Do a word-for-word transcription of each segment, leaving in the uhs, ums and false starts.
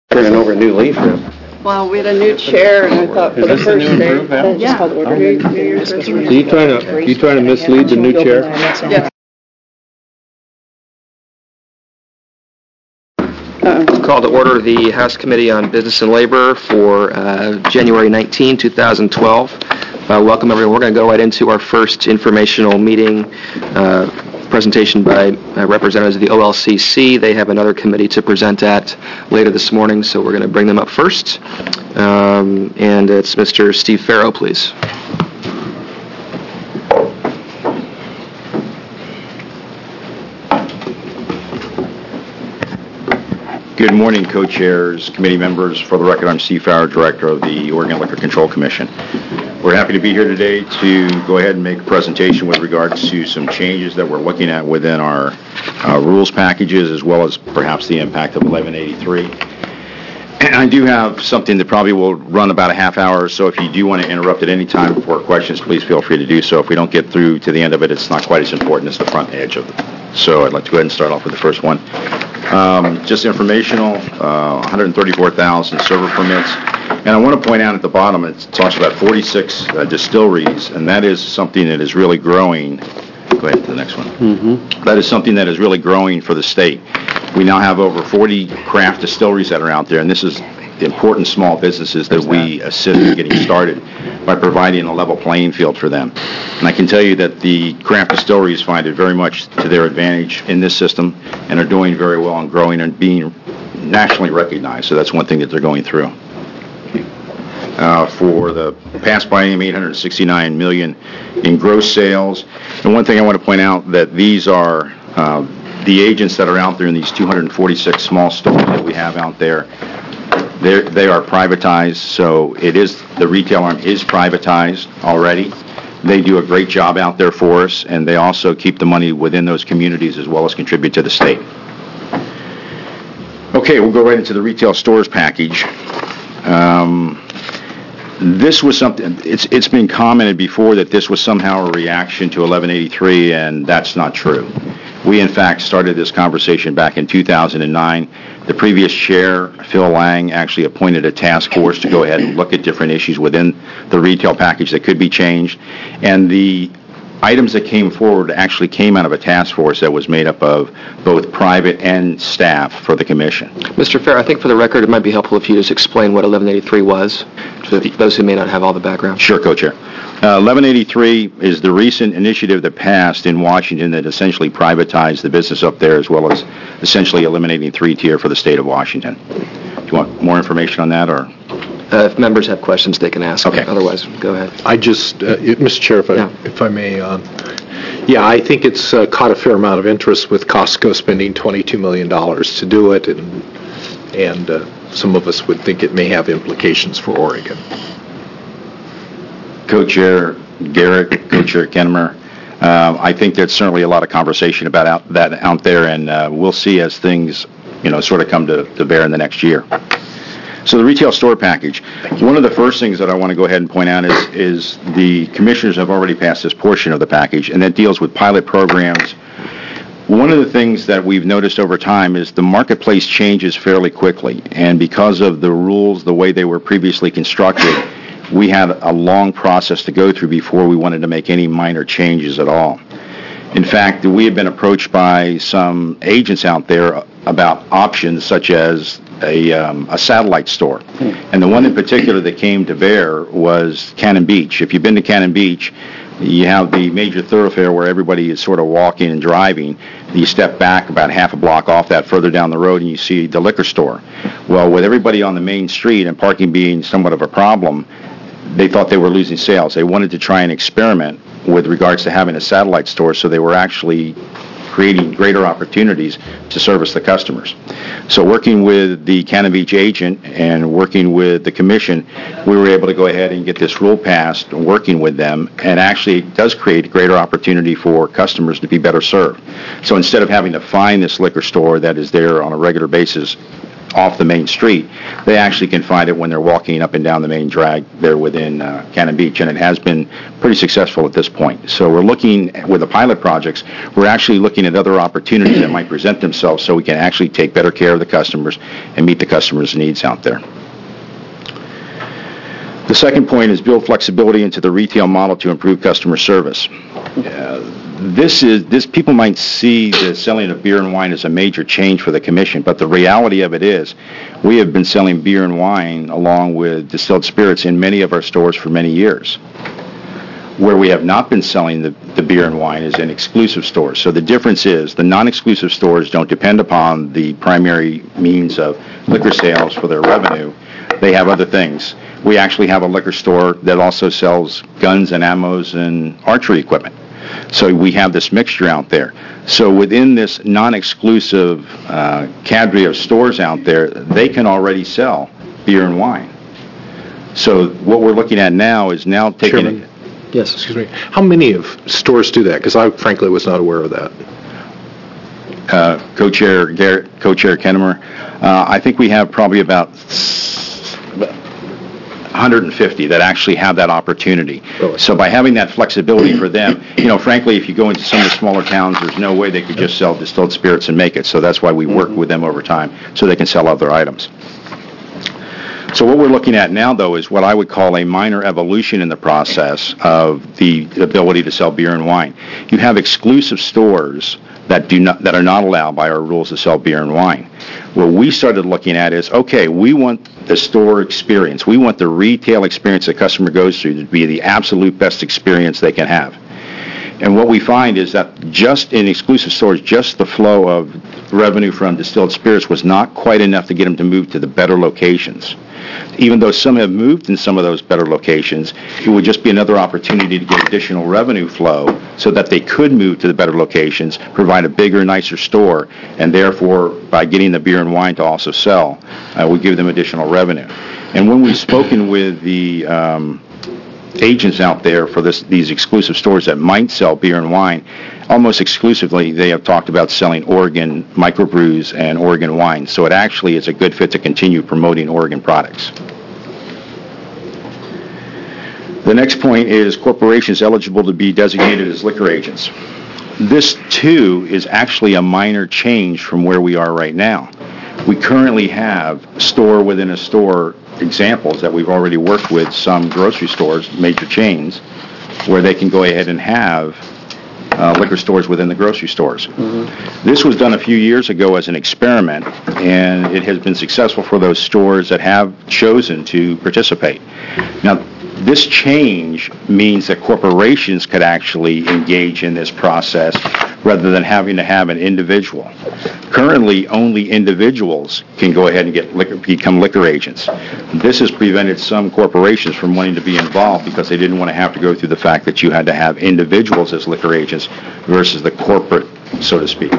Turning over a new leaf here. Well, we had a new chair, and I thought for Is the this the first new day. improved app? Yeah. Oh. New, New Year's resolution. Are you trying to, are you trying to mislead the new chair? Yes. Uh-oh. Call to order the House Committee on Business and Labor for uh, January nineteenth, twenty twelve. Uh, welcome, everyone. We're going to go right into our first informational meeting uh, presentation by uh, representatives of the O L C C. They have another committee to present at later this morning, so we're going to bring them up first. Um, and it's Mister Steve Farrow, please. Good morning, co-chairs, committee members. For the record, I'm Steve Farrow, Director of the Oregon Liquor Control Commission. We're happy to be here today to go ahead and make a presentation with regards to some changes that we're looking at within our uh, rules packages, as well as perhaps the impact of eleven eighty-three. And I do have something that probably will run about a half hour, so if you do want to interrupt at any time for questions, please feel free to do so. If we don't get through to the end of it, it's not quite as important as the front edge of it. So I'd like to go ahead and start off with the first one. Um, just informational, uh, one hundred thirty-four thousand server permits. And I want to point out at the bottom, it talks about forty-six uh, distilleries, and that is something that is really growing. Go ahead to the next one. Mm-hmm. That is something that is really growing for the state. We now have over forty craft distilleries that are out there, and this is important small businesses that we assist in getting started by providing a level playing field for them. And I can tell you that the craft distilleries find it very much to their advantage in this system and are doing very well and growing and being nationally recognized. So that's one thing that they're going through. Uh, for the past biennium, eight hundred sixty-nine million dollars in gross sales. And one thing I want to point out that these are uh, the agents that are out there in these two hundred forty-six small stores that we have out there. They're, they are privatized, so it is, the retail arm is privatized already. They do a great job out there for us, and they also keep the money within those communities as well as contribute to the state. Okay, we'll go right into the retail stores package. Um, this was something, it's, it's been commented before that this was somehow a reaction to eleven eighty-three, and that's not true. We, in fact, started this conversation back in two thousand nine. The previous chair, Phil Lang, actually appointed a task force to go ahead and look at different issues within the retail package that could be changed. And the items that came forward actually came out of a task force that was made up of both private and staff for the commission. Mister Farrow, I think for the record it might be helpful if you just explain what eleven eighty-three was, to those who may not have all the background. Sure, Co-Chair. Uh, eleven eighty-three is the recent initiative that passed in Washington that essentially privatized the business up there, as well as essentially eliminating three-tier for the state of Washington. Do you want more information on that, or? Uh, if members have questions, they can ask. Okay. Otherwise, go ahead. I just, uh, Mister Chair, if I, Yeah. if I may, uh, yeah, I think it's uh, caught a fair amount of interest with Costco spending twenty-two million dollars to do it, and and uh, some of us would think it may have implications for Oregon. Co-Chair Garrett, Co-Chair Kennemer, uh, I think there's certainly a lot of conversation about out, that out there, and uh, we'll see as things, you know, sort of come to, to bear in the next year. So the retail store package, one of the first things that I want to go ahead and point out is, is the commissioners have already passed this portion of the package, and that deals with pilot programs. One of the things that we've noticed over time is the marketplace changes fairly quickly, and because of the rules, the way they were previously constructed, we had a long process to go through before we wanted to make any minor changes at all. In fact, we have been approached by some agents out there about options such as a, um, a satellite store. And the one in particular that came to bear was Cannon Beach. If you've been to Cannon Beach, you have the major thoroughfare where everybody is sort of walking and driving. You step back about half a block off that further down the road and you see the liquor store. Well, with everybody on the main street and parking being somewhat of a problem, they thought they were losing sales. They wanted to try and experiment with regards to having a satellite store, so they were actually creating greater opportunities to service the customers. So working with the Cannon Beach agent and working with the commission, we were able to go ahead and get this rule passed, working with them, and actually it does create greater opportunity for customers to be better served. So instead of having to find this liquor store that is there on a regular basis off the main street, they actually can find it when they're walking up and down the main drag there within uh, Cannon Beach, and it has been pretty successful at this point. So we're looking, with the pilot projects, we're actually looking at other opportunities that might present themselves so we can actually take better care of the customers and meet the customers' needs out there. The second point is build flexibility into the retail model to improve customer service. Uh, This is this. People might see the selling of beer and wine as a major change for the commission, but the reality of it is, we have been selling beer and wine along with distilled spirits in many of our stores for many years. Where we have not been selling the, the beer and wine is in exclusive stores. So the difference is the non-exclusive stores don't depend upon the primary means of liquor sales for their revenue. They have other things. We actually have a liquor store that also sells guns and ammos and archery equipment. So we have this mixture out there. So within this non-exclusive uh, cadre of stores out there, they can already sell beer and wine. So what we're looking at now is now taking Chairman, it. Yes, excuse me. How many of stores do that? Because I frankly was not aware of that. Uh, Co-Chair Garrett, Co-Chair Kennemer, uh, I think we have probably about one hundred fifty that actually have that opportunity. Really? So by having that flexibility for them, you know, frankly, if you go into some of the smaller towns, there's no way they could just sell distilled spirits and make it. So that's why we work with them over time so they can sell other items. So what we're looking at now, though, is what I would call a minor evolution in the process of the ability to sell beer and wine. You have exclusive stores that do not that are not allowed by our rules to sell beer and wine. What we started looking at is, okay, we want the store experience. We want the retail experience the customer goes through to be the absolute best experience they can have. And what we find is that just in exclusive stores, just the flow of revenue from distilled spirits was not quite enough to get them to move to the better locations. Even though some have moved in some of those better locations, it would just be another opportunity to get additional revenue flow so that they could move to the better locations, provide a bigger, nicer store, and therefore, by getting the beer and wine to also sell, uh, we give them additional revenue. And when we've spoken with the um, agents out there for this, these exclusive stores that might sell beer and wine, almost exclusively they have talked about selling Oregon microbrews and Oregon wine. So it actually is a good fit to continue promoting Oregon products. The next point is corporations eligible to be designated as liquor agents. This, too, is actually a minor change from where we are right now. We currently have store within a store examples that we've already worked with some grocery stores, major chains, where they can go ahead and have uh, liquor stores within the grocery stores. Mm-hmm. This was done a few years ago as an experiment, and it has been successful for those stores that have chosen to participate. Now, this change means that corporations could actually engage in this process rather than having to have an individual. Currently, only individuals can go ahead and get liquor, become liquor agents. This has prevented some corporations from wanting to be involved because they didn't want to have to go through the fact that you had to have individuals as liquor agents versus the corporate, so to speak.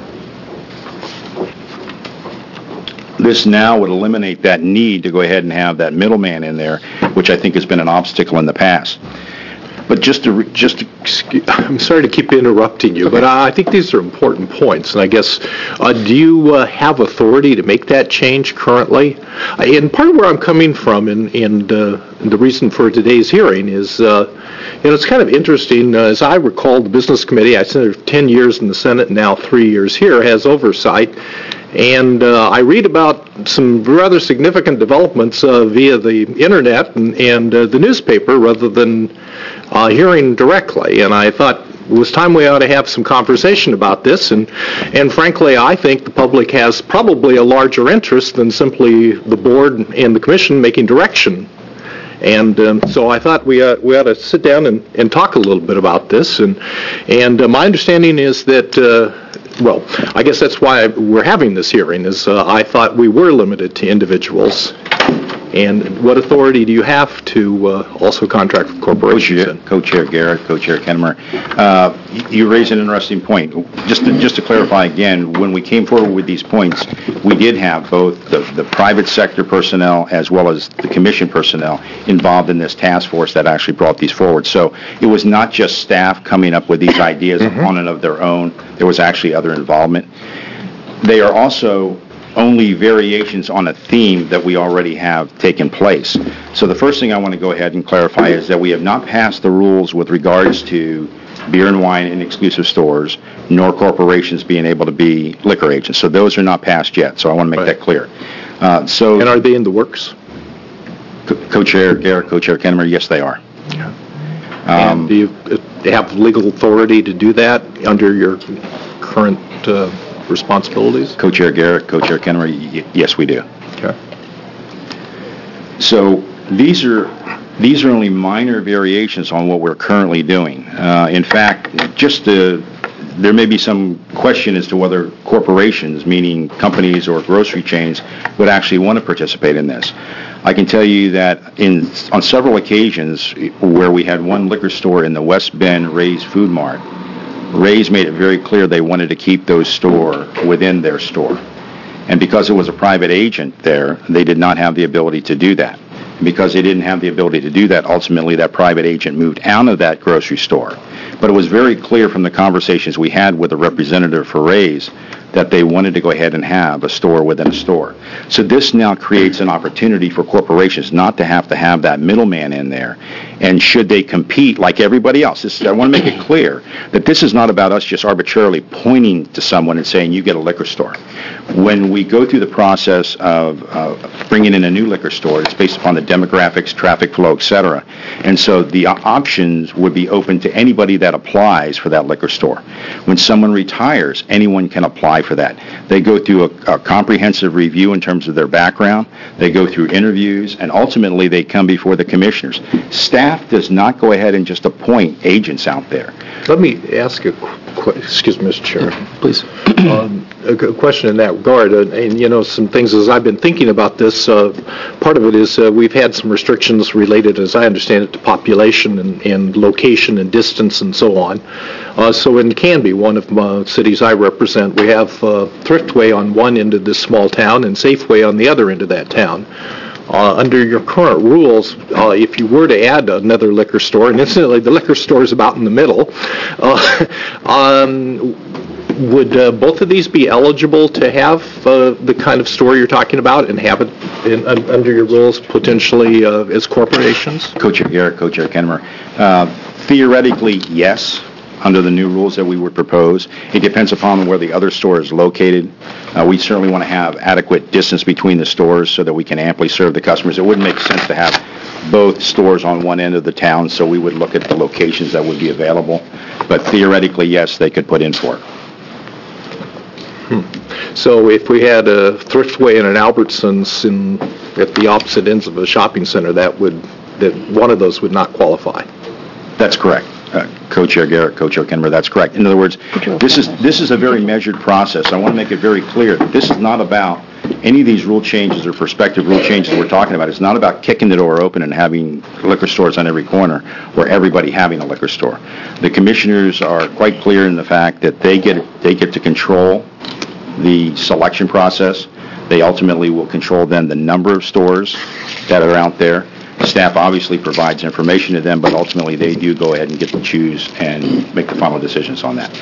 This now would eliminate that need to go ahead and have that middleman in there, which I think has been an obstacle in the past. But just to, re- just to, I'm sorry to keep interrupting you, but I think these are important points. And I guess, uh, do you uh, have authority to make that change currently? Uh, and part of where I'm coming from, and, and uh, the reason for today's hearing is, uh, you know, it's kind of interesting. Uh, as I recall, the Business Committee, I served ten years in the Senate, now three years here, has oversight. And uh, I read about some rather significant developments uh, via the internet and, and uh, the newspaper rather than uh, hearing directly. And I thought it was time we ought to have some conversation about this. And, and frankly, I think the public has probably a larger interest than simply the board and the commission making direction. And um, so I thought we, uh, we ought to sit down and, and talk a little bit about this. And, and uh, my understanding is that uh, well, I guess that's why we're having this hearing, is uh, I thought we were limited to individuals. And what authority do you have to uh, also contract with corporations? Co-Chair, Co-Chair Garrett, Co-Chair Kennemer, uh, you raise an interesting point. Just to, just to clarify again, when we came forward with these points, we did have both the, the private sector personnel as well as the commission personnel involved in this task force that actually brought these forward. So it was not just staff coming up with these ideas mm-hmm. on and of their own. There was actually other involvement. They are also only variations on a theme that we already have taken place. So the first thing I want to go ahead and clarify is that we have not passed the rules with regards to beer and wine in exclusive stores, nor corporations being able to be liquor agents. So those are not passed yet, so I want to make Right. that clear. Uh, so, And are they in the works? Co- Co-Chair Garrett, Co-Chair Kennemer, yes, they are. And do you uh, have legal authority to do that under your current uh, responsibilities? Co-Chair Garrett, Co-Chair Kennemer, y- yes, we do. Okay. So these are these are only minor variations on what we're currently doing. Uh, in fact, just to, there may be some question as to whether corporations, meaning companies or grocery chains, would actually want to participate in this. I can tell you that in on several occasions where we had one liquor store in the West Bend Ray's Food Mart, Ray's made it very clear they wanted to keep those store within their store. And because it was a private agent there, they did not have the ability to do that. And because they didn't have the ability to do that, ultimately that private agent moved out of that grocery store. But it was very clear from the conversations we had with the representative for Ray's that they wanted to go ahead and have a store within a store. So this now creates an opportunity for corporations not to have to have that middleman in there. And should they compete like everybody else, this, I want to make it clear that this is not about us just arbitrarily pointing to someone and saying, you get a liquor store. When we go through the process of uh, bringing in a new liquor store, it's based upon the demographics, traffic flow, et cetera. And so the options would be open to anybody that applies for that liquor store. When someone retires, anyone can apply for that. They go through a, a comprehensive review in terms of their background. They go through interviews, and ultimately they come before the commissioners. Staff does not go ahead and just appoint agents out there. Let me ask a qu- excuse me, Mister Chair. Please. Um, a g- question in that regard, uh, and, you know, some things as I've been thinking about this, uh, part of it is uh, we've had some restrictions related, as I understand it, to population and, and location and distance and so on. Uh, so in Canby, one of the cities I represent, we have uh, Thriftway on one end of this small town and Safeway on the other end of that town. Uh, under your current rules, uh, if you were to add another liquor store, and incidentally, the liquor store is about in the middle, uh, um, would uh, both of these be eligible to have uh, the kind of store you're talking about and have it in, un, under your rules potentially uh, as corporations? Co-Chair Garrett, Co-Chair Kennemer. Uh, theoretically, yes, under the new rules that we would propose. It depends upon where the other store is located. Uh, we certainly want to have adequate distance between the stores so that we can amply serve the customers. It wouldn't make sense to have both stores on one end of the town, so we would look at the locations that would be available. But theoretically, yes, they could put in for it. Hmm. So if we had a Thriftway and an Albertsons in, at the opposite ends of a shopping center, that would, that one of those would not qualify? That's correct. Uh, Co-Chair Garrett, Co-Chair Kennemer, that's correct. In other words, this is this is a very measured process. I want to make it very clear that this is not about any of these rule changes or prospective rule changes we're talking about. It's not about kicking the door open and having liquor stores on every corner or everybody having a liquor store. The commissioners are quite clear in the fact that they get they get to control the selection process. They ultimately will control then the number of stores that are out there. Staff obviously provides information to them, but ultimately they do go ahead and get to choose and make the final decisions on that.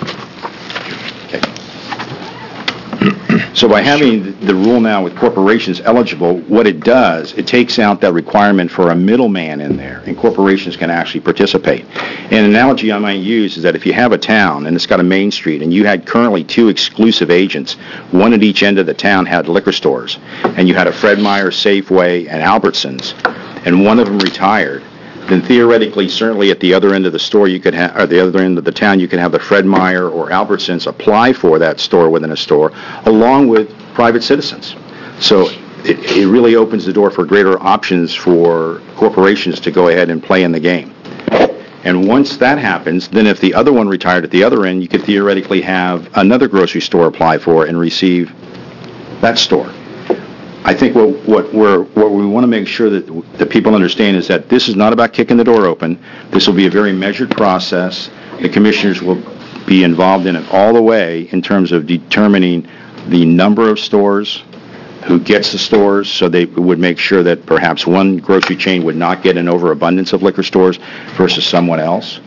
Okay. So by having the rule now with corporations eligible, what it does, it takes out that requirement for a middleman in there, and corporations can actually participate. And an analogy I might use is that if you have a town and it's got a main street and you had currently two exclusive agents, one at each end of the town had liquor stores, and you had a Fred Meyer, Safeway, and Albertsons, and one of them retired, then theoretically, certainly at the other end of the store, you could have, or the other end of the town, you could have the Fred Meyer or Albertsons apply for that store within a store, along with private citizens. So it, it really opens the door for greater options for corporations to go ahead and play in the game. And once that happens, then if the other one retired at the other end, you could theoretically have another grocery store apply for and receive that store. I think what what we're what we want to make sure that the people understand is that this is not about kicking the door open. This will be a very measured process. The commissioners will be involved in it all the way in terms of determining the number of stores, who gets the stores, so they would make sure that perhaps one grocery chain would not get an overabundance of liquor stores versus someone else.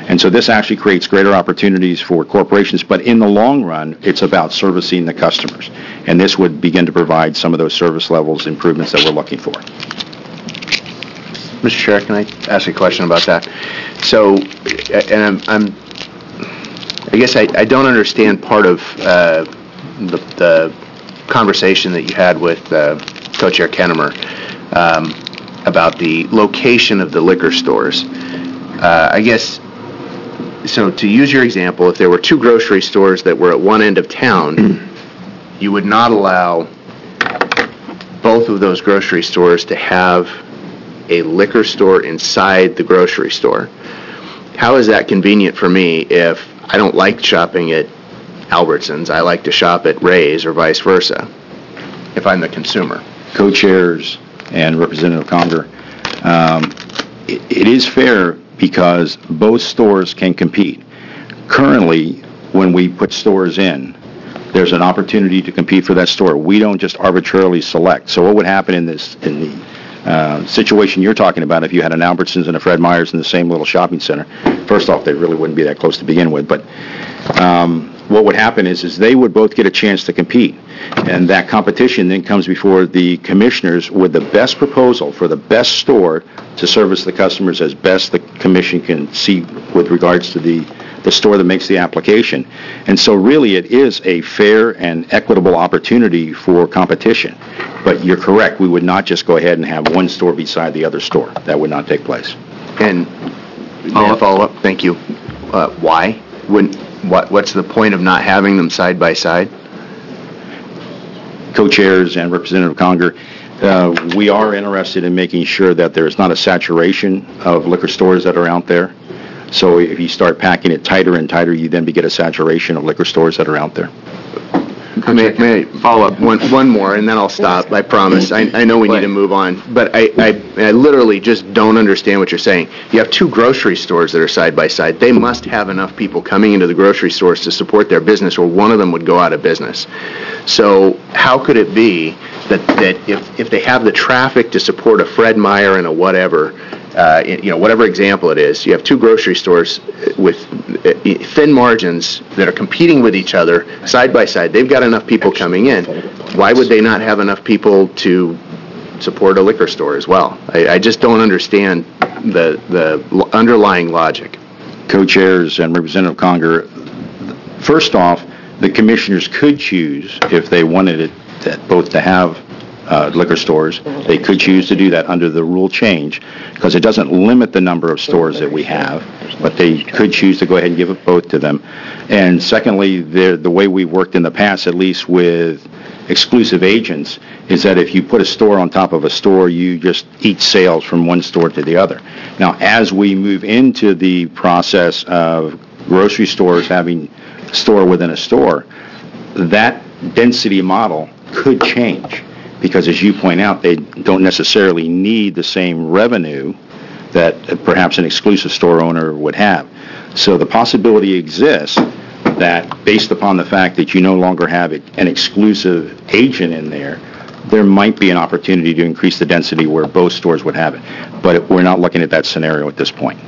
And so this actually creates greater opportunities for corporations, but in the long run, it's about servicing the customers. And this would begin to provide some of those service levels improvements that we're looking for. Mister Chair, can I ask a question about that? So, and I'm, I'm I guess I, I don't understand part of uh, the, the conversation that you had with uh, Co-Chair Kennemer um, about the location of the liquor stores. Uh, I guess, so to use your example, if there were two grocery stores that were at one end of town, you would not allow both of those grocery stores to have a liquor store inside the grocery store. How is that convenient for me if I don't like shopping at Albertsons, I like to shop at Ray's or vice versa, if I'm the consumer? Co-chairs and Representative Conger, um, it, it is fair because both stores can compete. Currently, when we put stores in, there's an opportunity to compete for that store. We don't just arbitrarily select. So what would happen in this in the uh, situation you're talking about if you had an Albertsons and a Fred Meyer's in the same little shopping center? First off, they really wouldn't be that close to begin with, but um, what would happen is, is they would both get a chance to compete. And that competition then comes before the commissioners with the best proposal for the best store to service the customers as best the commission can see with regards to the, the store that makes the application. And so really it is a fair and equitable opportunity for competition. But you're correct, we would not just go ahead and have one store beside the other store. That would not take place. And may I follow up? Thank you. Uh, why? Wouldn't, what, what's the point of not having them side by side? Co-chairs and Representative Conger, uh, we are interested in making sure that there's not a saturation of liquor stores that are out there. So if you start packing it tighter and tighter, you then get a saturation of liquor stores that are out there. May, may I follow up one, one more, and then I'll stop, I promise. I, I know we need to move on, but I, I, I literally just don't understand what you're saying. You have two grocery stores that are side by side. They must have enough people coming into the grocery stores to support their business, or one of them would go out of business. So how could it be that, that if, if they have the traffic to support a Fred Meyer and a whatever, Uh, you know, whatever example it is, you have two grocery stores with thin margins that are competing with each other side by side. They've got enough people coming in. Why would they not have enough people to support a liquor store as well? I, I just don't understand the, the underlying logic. Co-chairs and Representative Conger, first off, the commissioners could choose, if they wanted it, that both to have Uh, liquor stores. They could choose to do that under the rule change because it doesn't limit the number of stores that we have, but they could choose to go ahead and give it both to them. And secondly, the, the way we've worked in the past, at least with exclusive agents, is that if you put a store on top of a store, you just eat sales from one store to the other. Now, as we move into the process of grocery stores having a store within a store, that density model could change. Because, as you point out, they don't necessarily need the same revenue that perhaps an exclusive store owner would have. So the possibility exists that, based upon the fact that you no longer have an exclusive agent in there, there might be an opportunity to increase the density where both stores would have it. But we're not looking at that scenario at this point.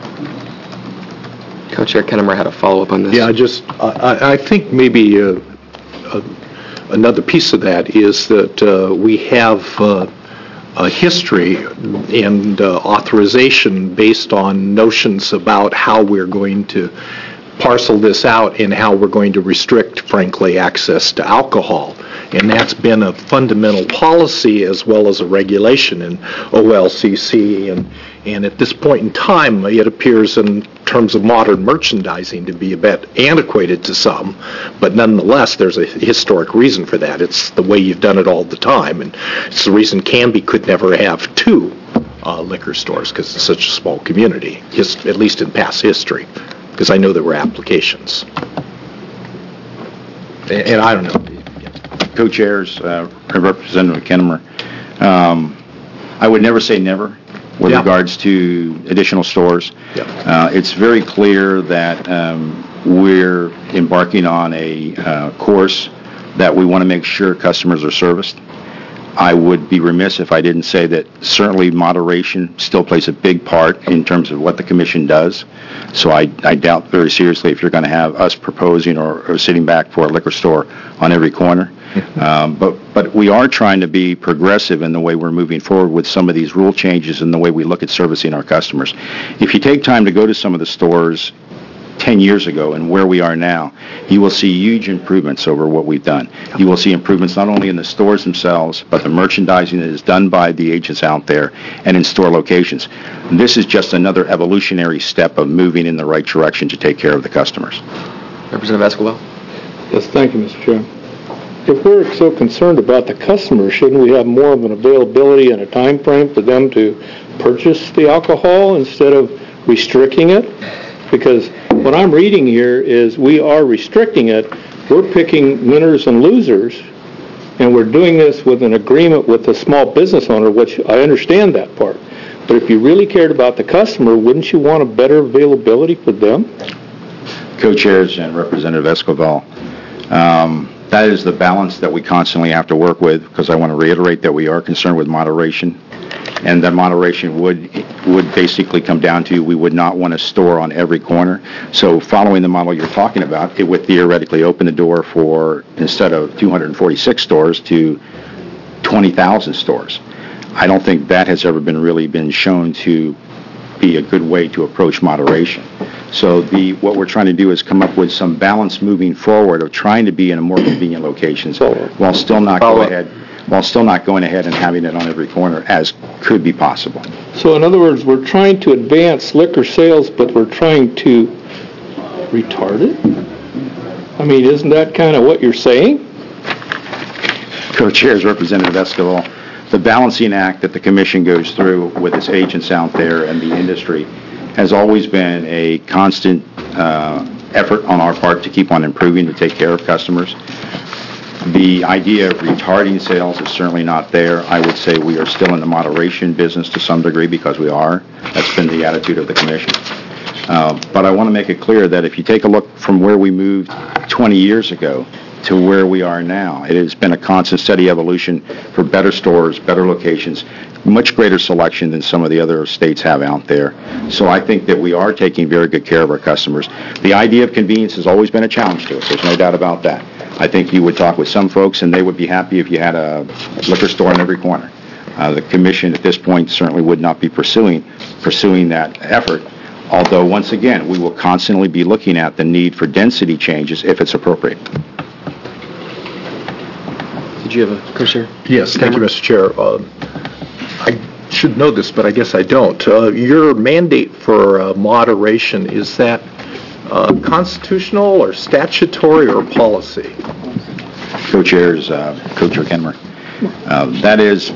Co-Chair Kennemer had a follow-up on this. Yeah, I just, I, I think maybe uh, uh, another piece of that is that uh, we have uh, a history and uh, authorization based on notions about how we're going to parcel this out and how we're going to restrict, frankly, access to alcohol. And that's been a fundamental policy as well as a regulation in O L C C. And, and at this point in time, it appears in terms of modern merchandising to be a bit antiquated to some. But nonetheless, there's a historic reason for that. It's the way you've done it all the time. And it's the reason Canby could never have two uh, liquor stores because it's such a small community, his, at least in past history. Because I know there were applications. And, and I don't know. Co-chairs, uh, Representative Kennemer, um, I would never say never with yeah. regards to additional stores. Yeah. Uh, it's very clear that um, we're embarking on a uh, course that we want to make sure customers are serviced. I would be remiss if I didn't say that certainly moderation still plays a big part in terms of what the commission does. So I, I doubt very seriously if you're going to have us proposing or, or sitting back for a liquor store on every corner. Um, but, but we are trying to be progressive in the way we're moving forward with some of these rule changes and the way we look at servicing our customers. If you take time to go to some of the stores ten years ago and where we are now, you will see huge improvements over what we've done. You will see improvements not only in the stores themselves, but the merchandising that is done by the agents out there and in store locations. This is just another evolutionary step of moving in the right direction to take care of the customers. Representative Escobar? Yes, thank you, Mister Chairman. If we're so concerned about the customer, shouldn't we have more of an availability and a time frame for them to purchase the alcohol instead of restricting it? Because what I'm reading here is we are restricting it. We're picking winners and losers, and we're doing this with an agreement with the small business owner, which I understand that part. But if you really cared about the customer, wouldn't you want a better availability for them? Co-chairs and Representative Escobar, um, that is the balance that we constantly have to work with, because I want to reiterate that we are concerned with moderation, and that moderation would would basically come down to we would not want a store on every corner. So following the model you're talking about, it would theoretically open the door for, instead of two hundred forty-six stores, to twenty thousand stores. I don't think that has ever been really been shown to be a good way to approach moderation. So the what we're trying to do is come up with some balance moving forward of trying to be in a more convenient locations while still not go ahead while still not going ahead and having it on every corner as could be possible. So in other words, we're trying to advance liquor sales, but we're trying to retard it? I mean, isn't that kind of what you're saying? Co-chairs, Representative Escobar, the balancing act that the commission goes through with its agents out there and the industry has always been a constant uh, effort on our part to keep on improving, to take care of customers. The idea of retarding sales is certainly not there. I would say we are still in the moderation business to some degree, because we are. That's been the attitude of the commission. Uh, but I want to make it clear that if you take a look from where we moved twenty years ago to where we are now, it has been a constant, steady evolution for better stores, better locations, much greater selection than some of the other states have out there. So I think that we are taking very good care of our customers. The idea of convenience has always been a challenge to us. There's no doubt about that. I think you would talk with some folks, and they would be happy if you had a liquor store in every corner. Uh, the commission at this point certainly would not be pursuing pursuing that effort, although, once again, we will constantly be looking at the need for density changes if it's appropriate. Did you have a co-chair? Yes, thank you, Mister Chair. Uh, I should know this, but I guess I don't. Uh, your mandate for uh, moderation, is that uh, constitutional or statutory or policy? Co-chairs, uh, Co-chair Kenmer. Uh, that is,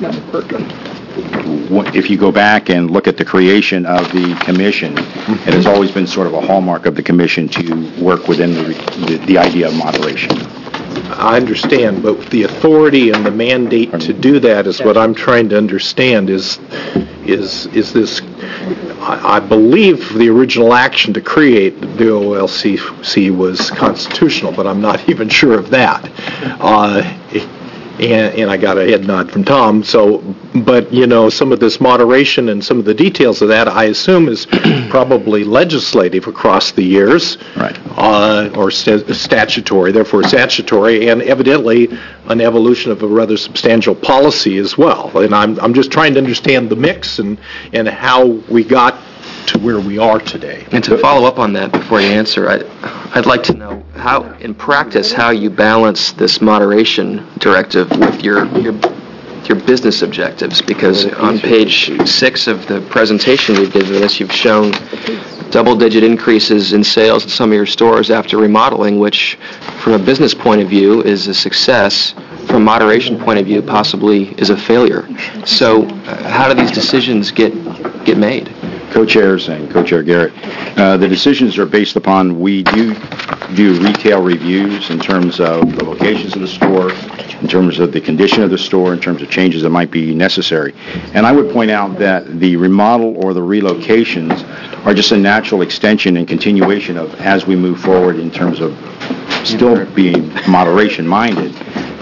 if you go back and look at the creation of the commission, it has always been sort of a hallmark of the commission to work within the, the, the idea of moderation. I understand, but the authority and the mandate to do that is what I'm trying to understand. Is is is this? I, I believe the original action to create the O L C C was constitutional, but I'm not even sure of that. Uh, and, and I got a head nod from Tom. So, but you know, some of this moderation and some of the details of that, I assume, is probably legislative across the years, right? Uh, or st- statutory, therefore statutory, and evidently an evolution of a rather substantial policy as well. And I'm I'm just trying to understand the mix and and how we got to where we are today. And to follow up on that before you answer, I, I'd like to know how, in practice, how you balance this moderation directive with your your your business objectives, because on page six of the presentation you've given us, you've shown double-digit increases in sales in some of your stores after remodeling, which, from a business point of view, is a success. From a moderation point of view, possibly is a failure. So uh, how do these decisions get get made? Co-chairs and Co-chair Garrett, uh, the decisions are based upon, we do do retail reviews in terms of the locations of the store, in terms of the condition of the store, in terms of changes that might be necessary. And I would point out that the remodel or the relocations are just a natural extension and continuation of as we move forward in terms of still being moderation-minded,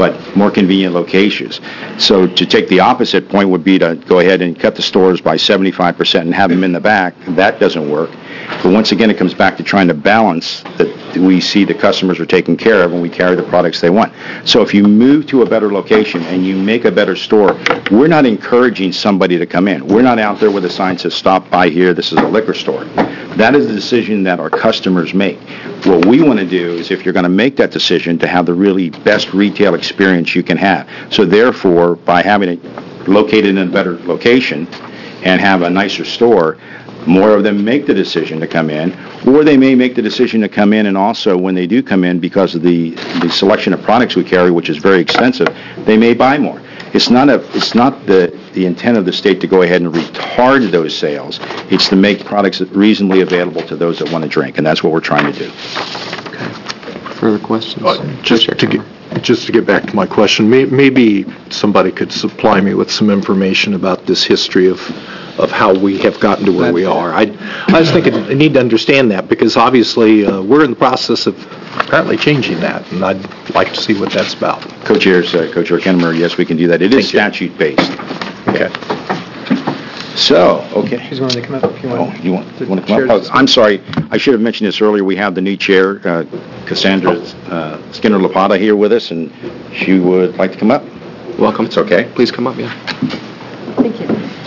but more convenient locations. So to take the opposite point would be to go ahead and cut the stores by seventy-five percent and have them in the back. That doesn't work. But once again, it comes back to trying to balance that we see the customers are taken care of when we carry the products they want. So if you move to a better location and you make a better store, we're not encouraging somebody to come in. We're not out there with a sign that says, stop by here, this is a liquor store. That is the decision that our customers make. What we want to do is, if you're going to make that decision, to have the really best retail experience you can have. So therefore, by having it located in a better location and have a nicer store, more of them make the decision to come in, or they may make the decision to come in, and also when they do come in, because of the, the selection of products we carry, which is very extensive, they may buy more. It's not a, it's not the, the intent of the state to go ahead and retard those sales. It's to make products reasonably available to those that want to drink, and that's what we're trying to do. Further questions? Uh, Just to get, just to get back to my question, may- maybe somebody could supply me with some information about this history of, of how we have gotten to where we are. I, I just think I need to understand that, because obviously uh, we're in the process of apparently changing that, and I'd like to see what that's about. Co-chairs, uh, Co-chair Kennemer, yes, we can do that. It is statute-based. Okay. So, okay. She's going to come up if you Oh, want. you want, The you want to come up? chair- Oh, I'm sorry, I should have mentioned this earlier. We have the new chair, uh, Cassandra uh, Skinner-Lapata, here with us, and she would like to come up. Welcome. It's okay. Please come up, yeah. Thank you.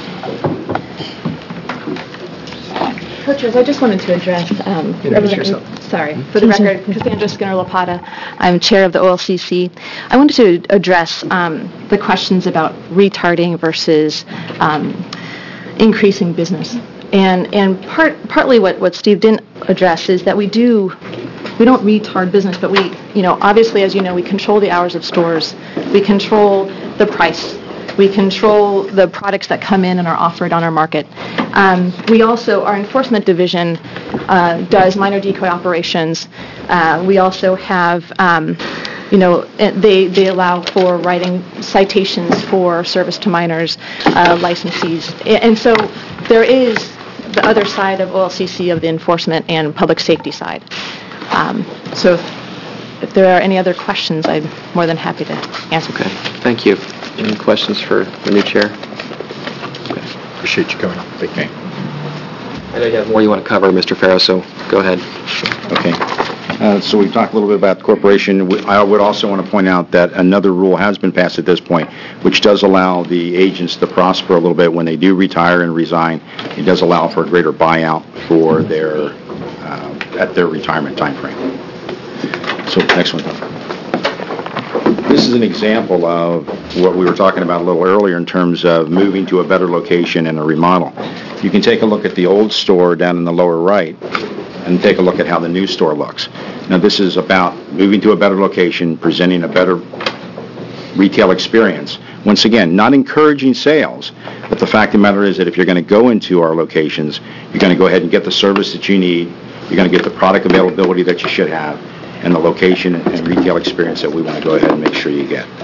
Co-chairs, I just wanted to address, um, Introduce yourself. sorry, for the record, Cassandra Skinner-Lapata. I'm chair of the O L C C. I wanted to address um, the questions about retarding versus um, increasing business. And and part partly what, what Steve didn't address is that we do, we don't retard business, but we, you know, obviously, as you know, we control the hours of stores. We control the price. We control the products that come in and are offered on our market. Um, we also, our enforcement division uh, does minor decoy operations. Uh, we also have, um, you know, they, they allow for writing citations for service to minors, uh, licensees. And so there is the other side of O L C C, of the enforcement and public safety side. Um, so if, if there are any other questions, I'm more than happy to answer. Okay, thank you. Any questions for the new chair? Appreciate you coming. Thank you. I know you have more you want to cover, Mister Farrow, so go ahead. Okay. Uh, So we've talked a little bit about the corporation. We- I would also want to point out that another rule has been passed at this point, which does allow the agents to prosper a little bit when they do retire and resign. It does allow for a greater buyout for their, uh, at their retirement time frame. So next one. This is an example of what we were talking about a little earlier in terms of moving to a better location and a remodel. You can take a look at the old store down in the lower right and take a look at how the new store looks. Now, this is about moving to a better location, presenting a better retail experience. Once again, not encouraging sales, but the fact of the matter is that if you're going to go into our locations, you're going to go ahead and get the service that you need, you're going to get the product availability that you should have, and the location and retail experience that we want to go ahead and make sure you get.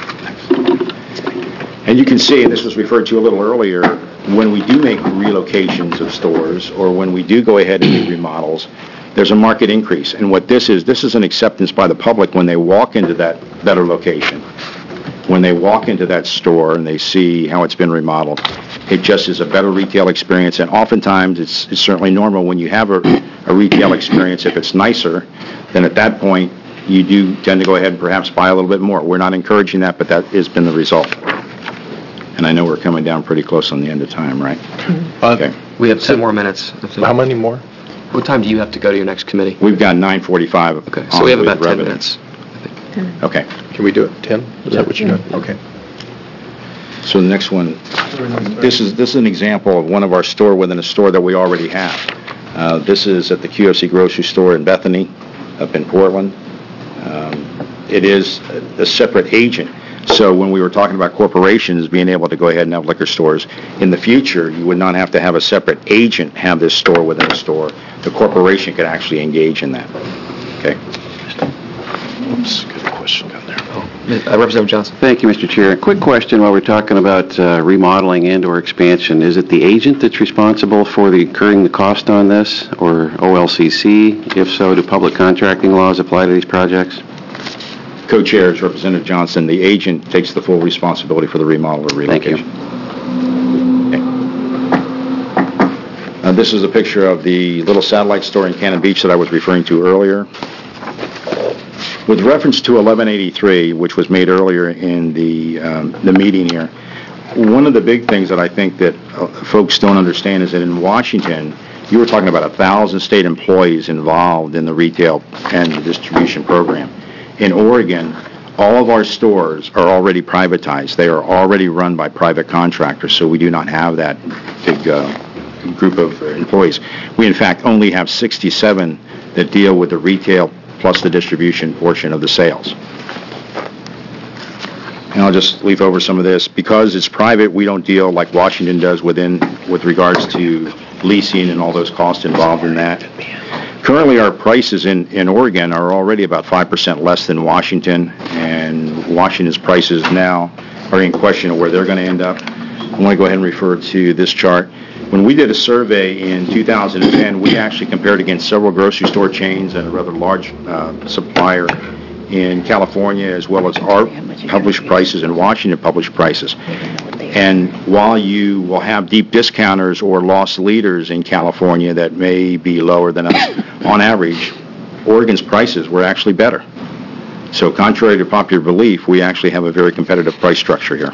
And you can see, and this was referred to a little earlier, when we do make relocations of stores, or when we do go ahead and do remodels, there's a market increase. And what this is, this is an acceptance by the public when they walk into that better location. When they walk into that store and they see how it's been remodeled, it just is a better retail experience. And oftentimes, it's, it's certainly normal when you have a, a retail experience, if it's nicer, then at that point, you do tend to go ahead and perhaps buy a little bit more. We're not encouraging that, but that has been the result. And I know we're coming down pretty close on the end of time, right? Uh, Okay. We have ten more minutes. How many more? What time do you have to go to your next committee? We've got nine forty-five. Okay, so we have on about with ten revenue. minutes. Okay. Can we do it ten? Is that what you're doing? Okay. So the next one, this is this is an example of one of our store within a store that we already have. Uh, This is at the Q F C grocery store in Bethany, up in Portland. Um, It is a a separate agent. So when we were talking about corporations being able to go ahead and have liquor stores, in the future, you would not have to have a separate agent have this store within a store. The corporation could actually engage in that. Okay? Oops, got a question down there. Uh, Representative Johnson. Thank you, Mister Chair. Quick question while we're talking about uh, remodeling and/or expansion. Is it the agent that's responsible for the incurring the cost on this, or O L C C? If so, do public contracting laws apply to these projects? Co-chairs, Representative Johnson, the agent takes the full responsibility for the remodel or Thank you. relocation. Uh, This is a picture of the little satellite store in Cannon Beach that I was referring to earlier. With reference to eleven eighty-three, which was made earlier in the um, the meeting here, one of the big things that I think that uh, folks don't understand is that in Washington, you were talking about a thousand state employees involved in the retail and the distribution program. In Oregon, all of our stores are already privatized. They are already run by private contractors, so we do not have that big uh, group of employees. We, in fact, only have sixty-seven that deal with the retail plus the distribution portion of the sales. And I'll just leave over some of this. Because it's private, we don't deal like Washington does within with regards to leasing and all those costs involved in that. Currently, our prices in, in Oregon are already about five percent less than Washington, and Washington's prices now are in question of where they're going to end up. I want to go ahead and refer to this chart. When we did a survey in two thousand ten, we actually compared against several grocery store chains and a rather large uh, supplier in California, as well as our published prices and Washington published prices. And while you will have deep discounters or loss leaders in California that may be lower than us, on average, Oregon's prices were actually better. So contrary to popular belief, we actually have a very competitive price structure here.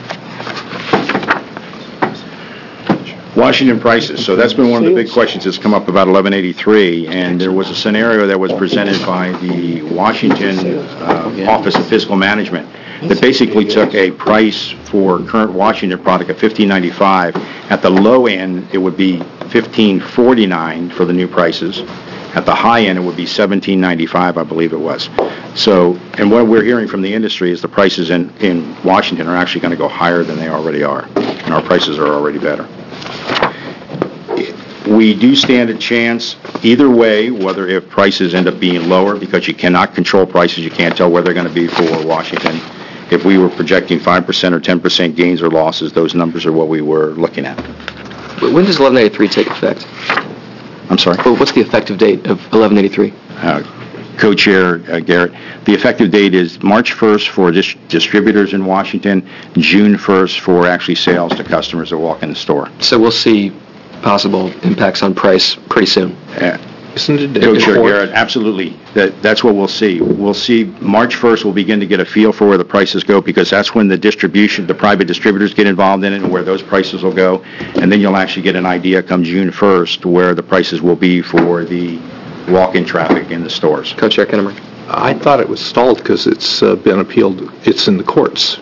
Washington prices. So that's been one of the big questions that's come up about eleven eighty-three, and there was a scenario that was presented by the Washington uh, Office of Fiscal Management that basically took a price for current Washington product of fifteen ninety-five. At the low end, it would be fifteen forty-nine for the new prices. At the high end, it would be seventeen ninety-five, I believe it was. So, and what we're hearing from the industry is the prices in, in Washington are actually going to go higher than they already are, and our prices are already better. We do stand a chance either way, whether if prices end up being lower, because you cannot control prices, you can't tell where they're going to be for Washington. If we were projecting five percent or ten percent gains or losses, those numbers are what we were looking at. When does eleven eighty-three take effect? I'm sorry? Or what's the effective date of eleven eighty-three? Uh, Co-Chair uh, Garrett, the effective date is March first for dis- distributors in Washington, June first for actually sales to customers that walk in the store. So we'll see possible impacts on price pretty soon. Uh, Isn't it? Co-Chair Garrett, absolutely. That, that's what we'll see. We'll see March first, we'll begin to get a feel for where the prices go, because that's when the distribution, the private distributors get involved in it and where those prices will go. And then you'll actually get an idea come June first where the prices will be for the walk-in traffic in the stores. Co-Chair Kinnemer. I thought it was stalled because it's uh, been appealed. It's in the courts.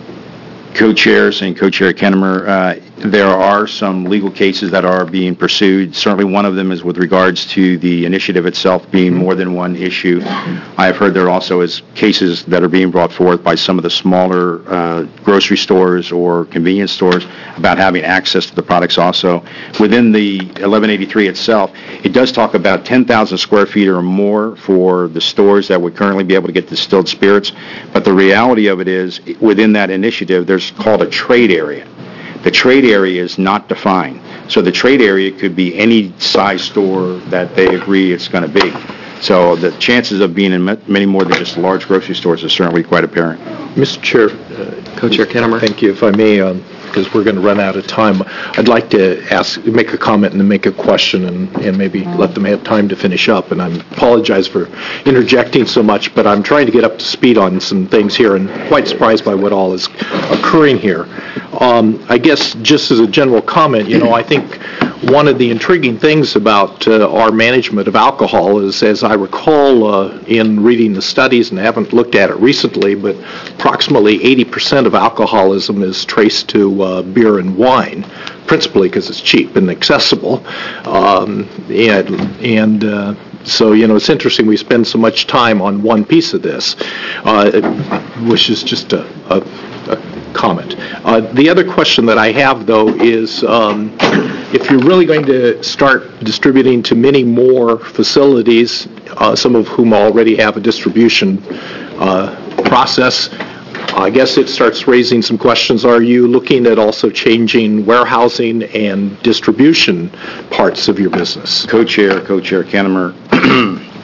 Co-chairs and Co-Chair Kinnemer, uh, there are some legal cases that are being pursued. Certainly one of them is with regards to the initiative itself being more than one issue. I have heard there also is cases that are being brought forth by some of the smaller uh, grocery stores or convenience stores about having access to the products also. Within the eleven eighty-three itself, it does talk about ten thousand square feet or more for the stores that would currently be able to get distilled spirits. But the reality of it is, within that initiative, there's called a trade area. The trade area is not defined. So the trade area could be any size store that they agree it's going to be. So the chances of being in many more than just large grocery stores is certainly quite apparent. Mister Chair, uh, Co-Chair Kinnemer. Thank you. If I may, um, because we're going to run out of time, I'd like to ask, make a comment and then make a question and, and maybe let them have time to finish up. And I apologize for interjecting so much, but I'm trying to get up to speed on some things here and quite surprised by what all is occurring here. Um, I guess just as a general comment, you know, I think one of the intriguing things about uh, our management of alcohol is, as I recall uh, in reading the studies, and I haven't looked at it recently, but approximately eighty percent of alcoholism is traced to uh, beer and wine, principally because it's cheap and accessible. Um, and and uh, so, you know, it's interesting we spend so much time on one piece of this, uh, which is just a, a, a comment. Uh, the other question that I have, though, is um, if you're really going to start distributing to many more facilities, uh, some of whom already have a distribution uh, process, I guess it starts raising some questions. Are you looking at also changing warehousing and distribution parts of your business? Co-Chair, Co-Chair Kinnemer,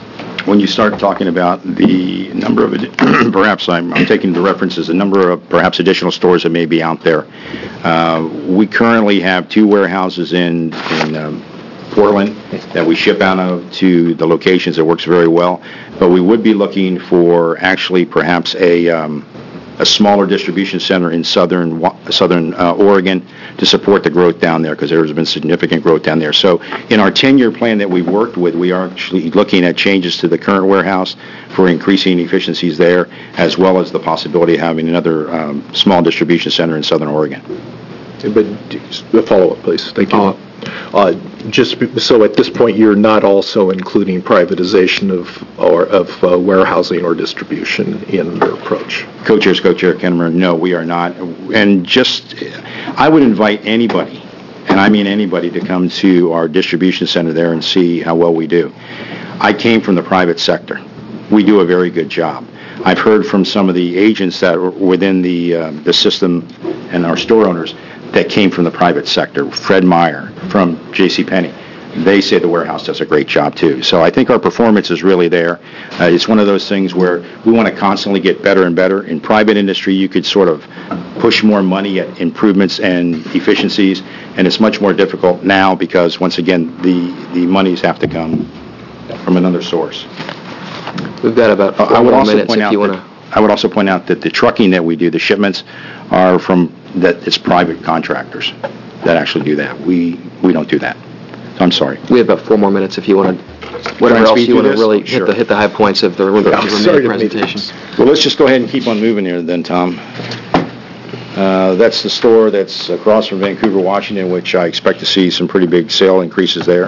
when you start talking about the number of, perhaps I'm, I'm taking the references, the number of perhaps additional stores that may be out there. Uh, we currently have two warehouses in, in um, Portland that we ship out of to the locations. That works very well. But we would be looking for actually perhaps a, um, a smaller distribution center in southern southern uh, Oregon to support the growth down there, because there has been significant growth down there. So in our ten-year plan that we've worked with, we are actually looking at changes to the current warehouse for increasing efficiencies there, as well as the possibility of having another um, small distribution center in southern Oregon. But a follow-up, please. Thank you. Uh, uh, just so at this point, you're not also including privatization of or of uh, warehousing or distribution in your approach? Co-chairs, co-chair Kennemer, no, we are not. And just, I would invite anybody, and I mean anybody, to come to our distribution center there and see how well we do. I came from the private sector. We do a very good job. I've heard from some of the agents that were within the uh, the system and our store owners that came from the private sector. Fred Meyer from JCPenney. They say the warehouse does a great job too. So I think our performance is really there. Uh, it's one of those things where we want to constantly get better and better. In private industry, you could sort of push more money at improvements and efficiencies, and it's much more difficult now because, once again, the, the monies have to come from another source. We've got about four I would more also minutes point if out you want that- to. I would also point out that the trucking that we do, the shipments, are from, that it's private contractors that actually do that. We we don't do that. So I'm sorry. We have about four more minutes if you want to, whatever and else speed you want through to this? really hit Sure. the hit the high points of the re- Yeah, sorry remaining to make presentation. Well, let's just go ahead and keep on moving here then, Tom. Uh, that's the store that's across from Vancouver, Washington, which I expect to see some pretty big sale increases there.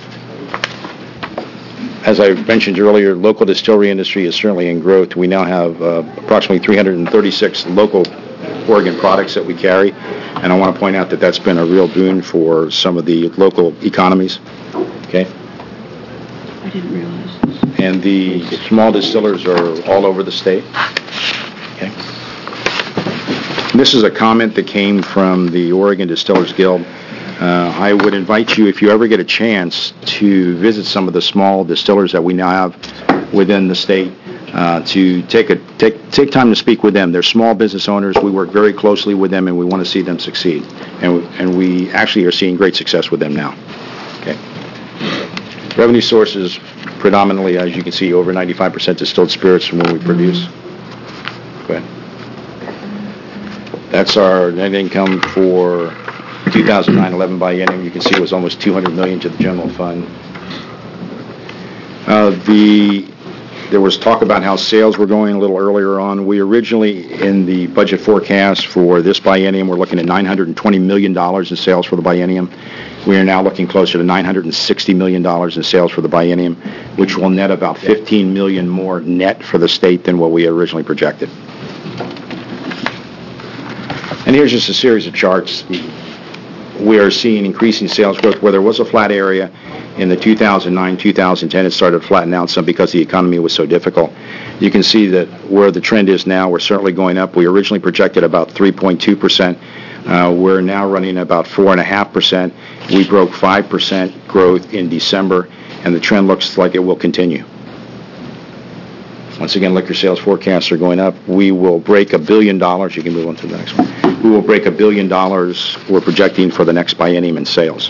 As I mentioned earlier, local distillery industry is certainly in growth. We now have uh, approximately three hundred thirty-six local Oregon products that we carry, and I want to point out that that's been a real boon for some of the local economies. Okay? I didn't realize this. And the small distillers are all over the state. Okay? This is a comment that came from the Oregon Distillers Guild. Uh, I would invite you, if you ever get a chance, to visit some of the small distillers that we now have within the state, uh, to take a take take time to speak with them. They're small business owners. We work very closely with them, and we want to see them succeed. And we, and we actually are seeing great success with them now. Okay. Revenue sources predominantly, as you can see, over ninety-five percent distilled spirits from when we produce. Go ahead. That's our net income for two thousand nine eleven biennium. You can see it was almost two hundred million dollars to the general fund. Uh, the there was talk about how sales were going a little earlier on. We originally, in the budget forecast for this biennium, we're looking at nine hundred twenty million dollars in sales for the biennium. We are now looking closer to nine hundred sixty million dollars in sales for the biennium, which will net about fifteen million dollars more net for the state than what we originally projected. And here's just a series of charts. We are seeing increasing sales growth where there was a flat area in the two thousand nine, two thousand ten. It started to flatten out some because the economy was so difficult. You can see that where the trend is now, we're certainly going up. We originally projected about three point two percent. Uh, we're now running about four point five percent. We broke five percent growth in December, and the trend looks like it will continue. Once again, liquor sales forecasts are going up. We will break a billion dollars. You can move on to the next one. We will break a billion dollars we're projecting for the next biennium in sales.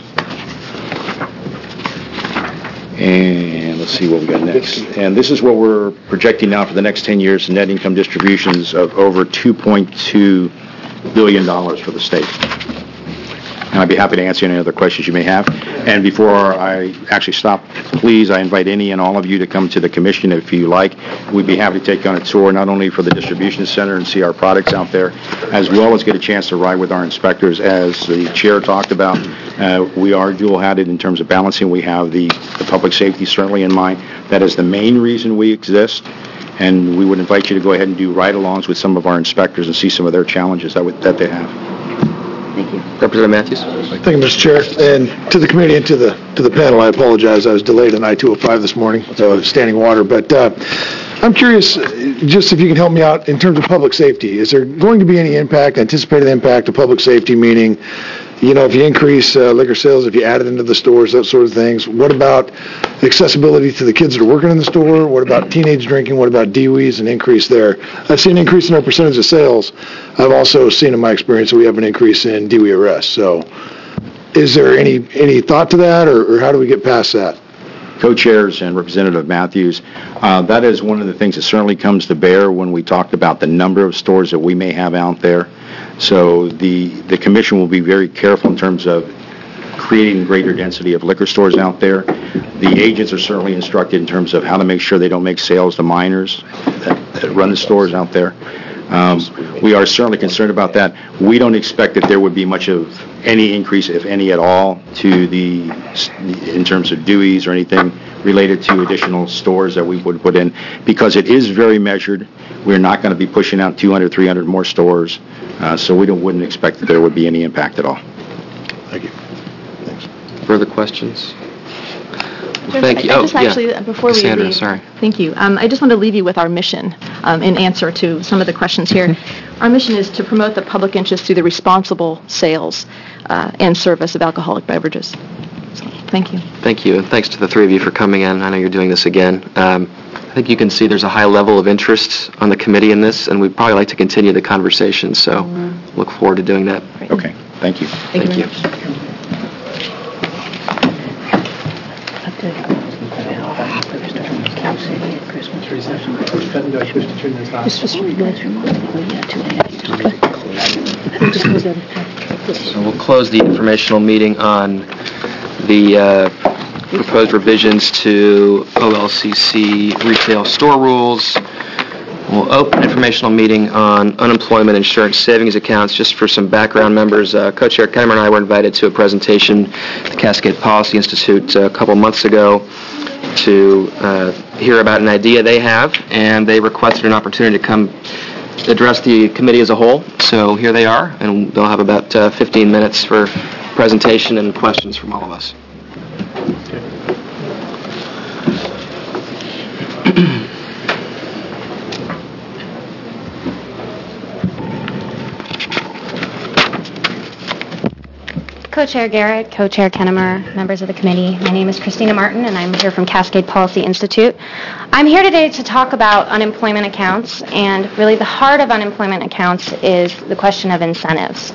And let's see what we got next. And this is what we're projecting now for the next ten years, net income distributions of over two point two billion dollars for the state. And I'd be happy to answer any other questions you may have. And before I actually stop, please, I invite any and all of you to come to the commission if you like. We'd be happy to take on a tour, not only for the distribution center and see our products out there, as well as get a chance to ride with our inspectors. As the chair talked about, uh, we are dual-hatted in terms of balancing. We have the, the public safety certainly in mind. That is the main reason we exist. And we would invite you to go ahead and do ride-alongs with some of our inspectors and see some of their challenges that, would, that they have. Thank you. Representative Matthews. Thank you, Mister Chair. And to the committee and to the to the panel, I apologize. I was delayed on I two oh five this morning, so standing water. But uh, I'm curious, just if you can help me out in terms of public safety. Is there going to be any impact, anticipated impact of public safety, meaning, you know, if you increase uh, liquor sales, if you add it into the stores, that sort of things, what about accessibility to the kids that are working in the store? What about teenage drinking? What about D W Is and increase there? I've seen an increase in our percentage of sales. I've also seen in my experience that we have an increase in D W I arrests. So is there any, any thought to that, or, or how do we get past that? Co-chairs and Representative Matthews, uh, that is one of the things that certainly comes to bear when we talked about the number of stores that we may have out there. So the, the commission will be very careful in terms of creating greater density of liquor stores out there. The agents are certainly instructed in terms of how to make sure they don't make sales to minors that, that run the stores out there. Um, we are certainly concerned about that. We don't expect that there would be much of any increase, if any at all, to the, in terms of D W Is or anything related to additional stores that we would put in, because it is very measured. We're not going to be pushing out two hundred, three hundred more stores, uh, so we don't, wouldn't expect that there would be any impact at all. Thank you. Further questions? Well, thank you. I Oh, just yeah. actually, before we Cassandra, leave, sorry. Thank you. Um, I just want to leave you with our mission um, in answer to some of the questions here. Our mission is to promote the public interest through the responsible sales uh, and service of alcoholic beverages. So, thank you. Thank you, and thanks to the three of you for coming in. I know you're doing this again. Um, I think you can see there's a high level of interest on the committee in this, and we'd probably like to continue the conversation, so mm-hmm. look forward to doing that. Okay, thank you. Thank, thank you. you. So we'll close the informational meeting on the uh, proposed revisions to O L C C retail store rules. We'll open an informational meeting on unemployment insurance savings accounts. Just for some background, members, uh, Co-Chair Kennemer and I were invited to a presentation at the Cascade Policy Institute a couple months ago to uh, hear about an idea they have, and they requested an opportunity to come address the committee as a whole. So here they are, and they'll have about uh, fifteen minutes for presentation and questions from all of us. Co-Chair Garrett, Co-Chair Kennemer, members of the committee. My name is Christina Martin, and I'm here from Cascade Policy Institute. I'm here today to talk about unemployment accounts, and really the heart of unemployment accounts is the question of incentives.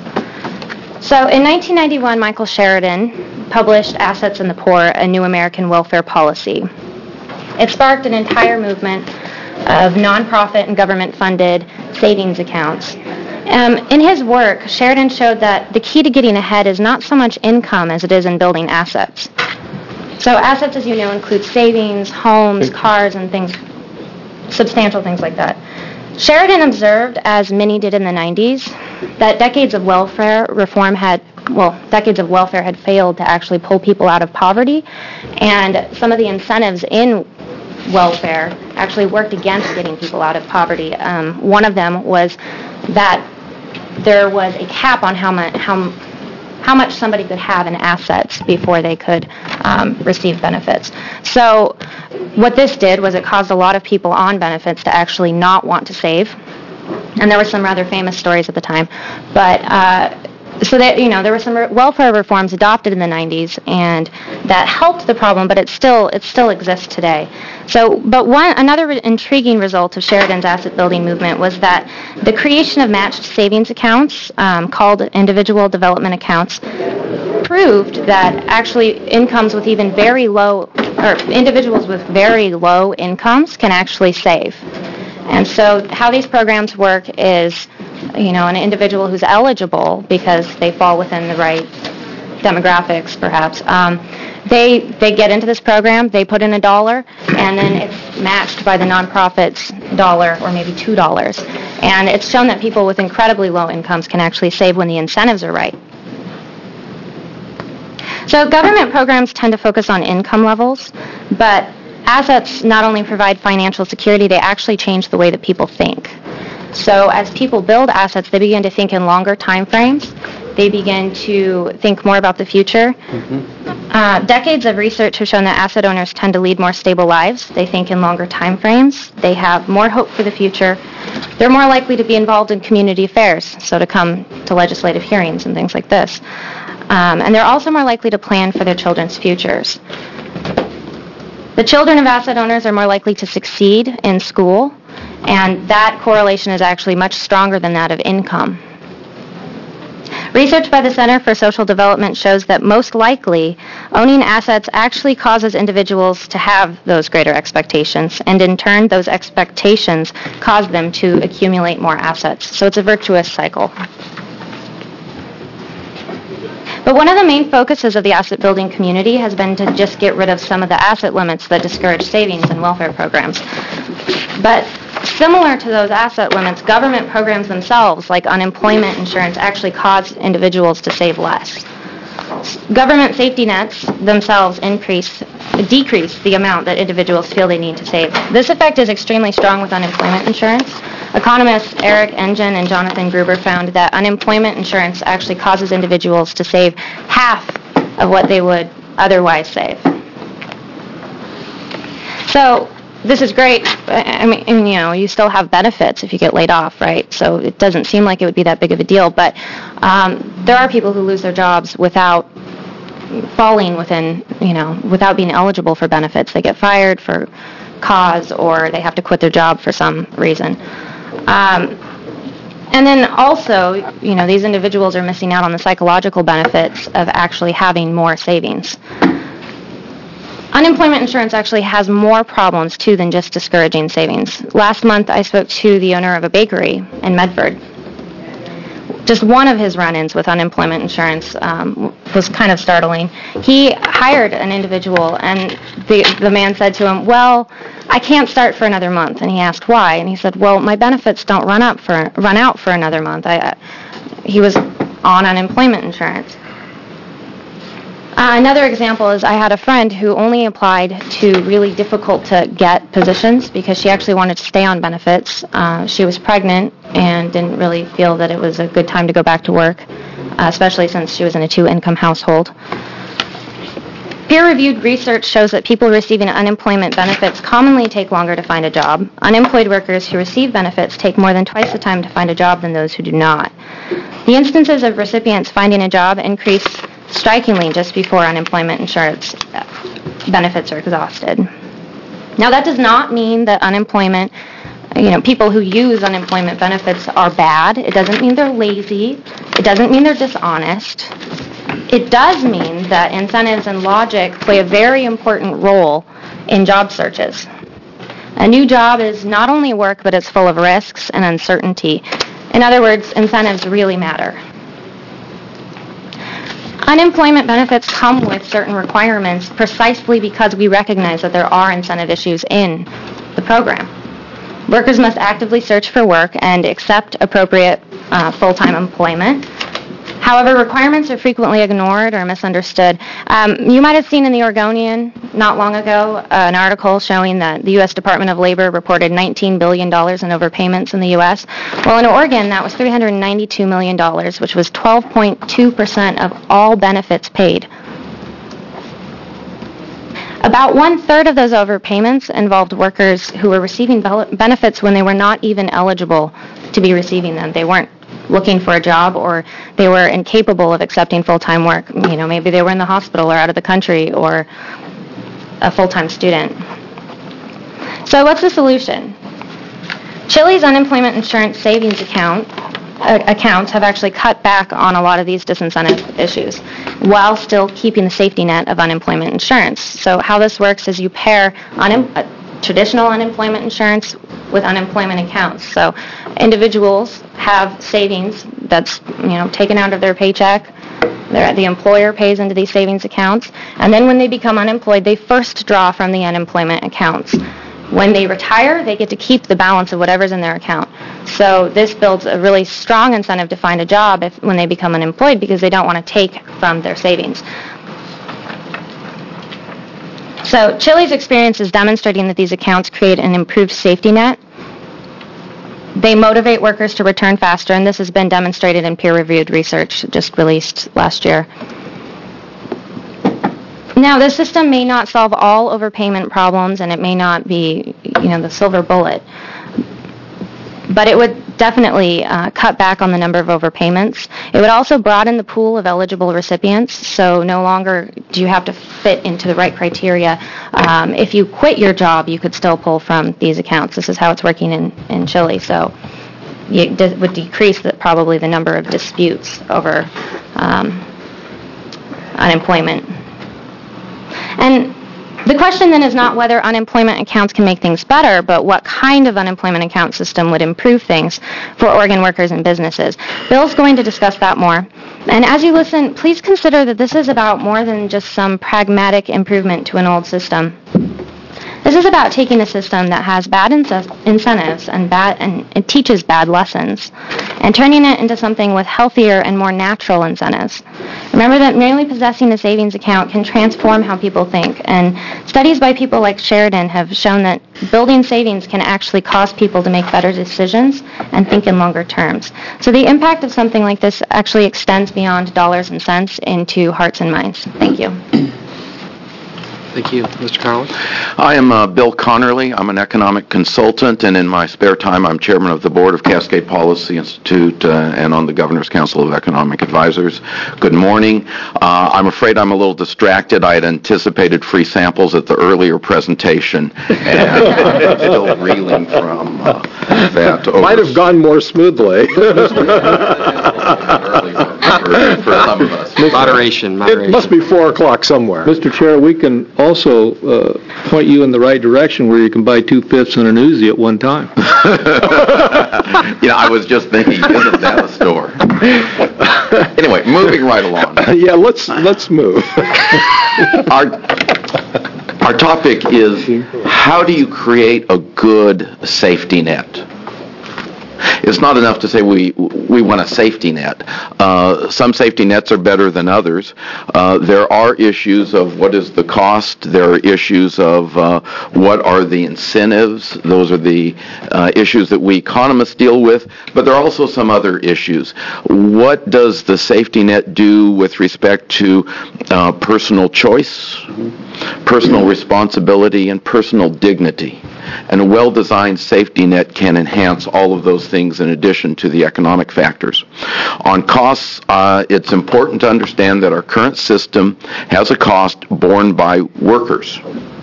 So in nineteen ninety-one, Michael Sheridan published Assets in the Poor, a New American Welfare Policy. It sparked an entire movement of nonprofit and government-funded savings accounts. Um, in his work, Sheridan showed that the key to getting ahead is not so much income as it is in building assets. So assets, as you know, include savings, homes, cars, and things, substantial things like that. Sheridan observed, as many did in the nineties, that decades of welfare reform had, well, decades of welfare had failed to actually pull people out of poverty, and some of the incentives in welfare actually worked against getting people out of poverty. Um, one of them was that there was a cap on how much how how much somebody could have in assets before they could um, receive benefits. So what this did was it caused a lot of people on benefits to actually not want to save, and there were some rather famous stories at the time. But uh, so that, you know, there were some re- welfare reforms adopted in the nineties, and that helped the problem, but it still it still exists today. So, but one another re- intriguing result of Sheridan's asset building movement was that the creation of matched savings accounts, um, called individual development accounts, proved that actually incomes with even very low, or individuals with very low incomes can actually save. And so how these programs work is, you know, an individual who's eligible because they fall within the right demographics, perhaps, um, they they get into this program, they put in a dollar, and then it's matched by the nonprofit's dollar or maybe two dollars. And it's shown that people with incredibly low incomes can actually save when the incentives are right. So government programs tend to focus on income levels, but assets not only provide financial security, they actually change the way that people think. So as people build assets, they begin to think in longer time frames. They begin to think more about the future. Mm-hmm. Uh, decades of research have shown that asset owners tend to lead more stable lives. They think in longer time frames. They have more hope for the future. They're more likely to be involved in community affairs, so to come to legislative hearings and things like this. Um, and they're also more likely to plan for their children's futures. The children of asset owners are more likely to succeed in school, and that correlation is actually much stronger than that of income. Research by the Center for Social Development shows that most likely owning assets actually causes individuals to have those greater expectations, and in turn those expectations cause them to accumulate more assets. So it's a virtuous cycle. But one of the main focuses of the asset building community has been to just get rid of some of the asset limits that discourage savings and welfare programs. But similar to those asset limits, government programs themselves, like unemployment insurance, actually cause individuals to save less. Government safety nets themselves increase, decrease the amount that individuals feel they need to save. This effect is extremely strong with unemployment insurance. Economists Eric Engin and Jonathan Gruber found that unemployment insurance actually causes individuals to save half of what they would otherwise save. So this is great. I mean, you know, you still have benefits if you get laid off, right? So it doesn't seem like it would be that big of a deal. But um, there are people who lose their jobs without falling within, you know, without being eligible for benefits. They get fired for cause, or they have to quit their job for some reason. Um, and then also, you know, these individuals are missing out on the psychological benefits of actually having more savings. Unemployment insurance actually has more problems, too, than just discouraging savings. Last month, I spoke to the owner of a bakery in Medford. Just one of his run-ins with unemployment insurance um, was kind of startling. He hired an individual, and the, the man said to him, well, I can't start for another month. And he asked why, and he said, well, my benefits don't run up for run out for another month. I, uh, he was on unemployment insurance. Uh, another example is I had a friend who only applied to really difficult to get positions because she actually wanted to stay on benefits. Uh, she was pregnant and didn't really feel that it was a good time to go back to work, uh, especially since she was in a two-income household. Peer-reviewed research shows that people receiving unemployment benefits commonly take longer to find a job. Unemployed workers who receive benefits take more than twice the time to find a job than those who do not. The instances of recipients finding a job increase strikingly just before unemployment insurance benefits are exhausted. Now, that does not mean that unemployment, you know, people who use unemployment benefits are bad. It doesn't mean they're lazy. It doesn't mean they're dishonest. It does mean that incentives and logic play a very important role in job searches. A new job is not only work, but it's full of risks and uncertainty. In other words, incentives really matter. Unemployment benefits come with certain requirements precisely because we recognize that there are incentive issues in the program. Workers must actively search for work and accept appropriate uh, full-time employment. However, requirements are frequently ignored or misunderstood. Um, you might have seen in the Oregonian not long ago uh, an article showing that the U S Department of Labor reported nineteen billion dollars in overpayments in the U S Well, in Oregon, that was three hundred ninety-two million dollars, which was twelve point two percent of all benefits paid. About one-third of those overpayments involved workers who were receiving benefits when they were not even eligible to be receiving them. They weren't looking for a job, or they were incapable of accepting full-time work. You know, maybe they were in the hospital or out of the country or a full-time student. So what's the solution? Chili's unemployment insurance savings account uh, accounts have actually cut back on a lot of these disincentive issues while still keeping the safety net of unemployment insurance. So how this works is you pair unem- uh, traditional unemployment insurance with unemployment accounts. So individuals have savings that's, you know, taken out of their paycheck. They're, the employer pays into these savings accounts, and then when they become unemployed, they first draw from the unemployment accounts. When they retire, they get to keep the balance of whatever's in their account. So this builds a really strong incentive to find a job if, when they become unemployed, because they don't want to take from their savings. So Chili's experience is demonstrating that these accounts create an improved safety net. They motivate workers to return faster, and this has been demonstrated in peer-reviewed research just released last year. Now, this system may not solve all overpayment problems, and it may not be, you know, the silver bullet, but it would definitely uh, cut back on the number of overpayments. It would also broaden the pool of eligible recipients, so no longer do you have to fit into the right criteria. Um, if you quit your job, you could still pull from these accounts. This is how it's working in, in Chile, so it de- would decrease the, probably the number of disputes over um, unemployment. And the question then is not whether unemployment accounts can make things better, but what kind of unemployment account system would improve things for Oregon workers and businesses. Bill's going to discuss that more. And as you listen, please consider that this is about more than just some pragmatic improvement to an old system. This is about taking a system that has bad ince- incentives and bad and it teaches bad lessons and turning it into something with healthier and more natural incentives. Remember that merely possessing a savings account can transform how people think, and studies by people like Sheridan have shown that building savings can actually cause people to make better decisions and think in longer terms. So the impact of something like this actually extends beyond dollars and cents into hearts and minds. Thank you. Thank you. Mister Collins? I am uh, Bill Connerly. I'm an economic consultant, and in my spare time, I'm chairman of the board of Cascade Policy Institute uh, and on the Governor's Council of Economic Advisors. Good morning. Uh, I'm afraid I'm a little distracted. I had anticipated free samples at the earlier presentation, and I'm still reeling from uh, that. Might have gone more smoothly. for, for some of us. Moderation, moderation. It must be four o'clock somewhere. Mister Chair, we can also uh, point you in the right direction where you can buy two fifths and an Uzi at one time. Yeah, I was just thinking, isn't that a store? Anyway, moving right along. Yeah, let's let's move. Our our topic is how do you create a good safety net? It's not enough to say we we want a safety net. Uh, some safety nets are better than others. Uh, there are issues of what is the cost. There are issues of uh, what are the incentives. Those are the uh, issues that we economists deal with. But there are also some other issues. What does the safety net do with respect to uh, personal choice, personal responsibility, and personal dignity? And a well-designed safety net can enhance all of those things in addition to the economic factors. On costs, uh, it's important to understand that our current system has a cost borne by workers.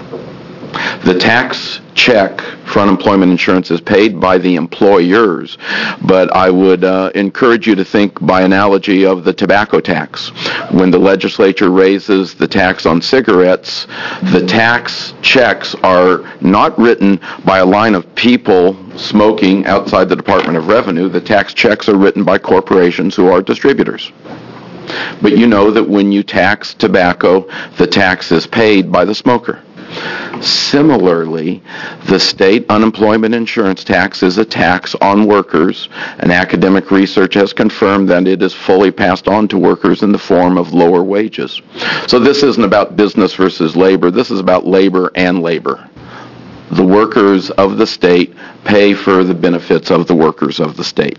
The tax check for unemployment insurance is paid by the employers, but I would uh, encourage you to think by analogy of the tobacco tax. When the legislature raises the tax on cigarettes, the tax checks are not written by a line of people smoking outside the Department of Revenue. The tax checks are written by corporations who are distributors. But you know that when you tax tobacco, the tax is paid by the smoker. Similarly, the state unemployment insurance tax is a tax on workers, and academic research has confirmed that it is fully passed on to workers in the form of lower wages. So this isn't about business versus labor. This is about labor and labor. The workers of the state pay for the benefits of the workers of the state.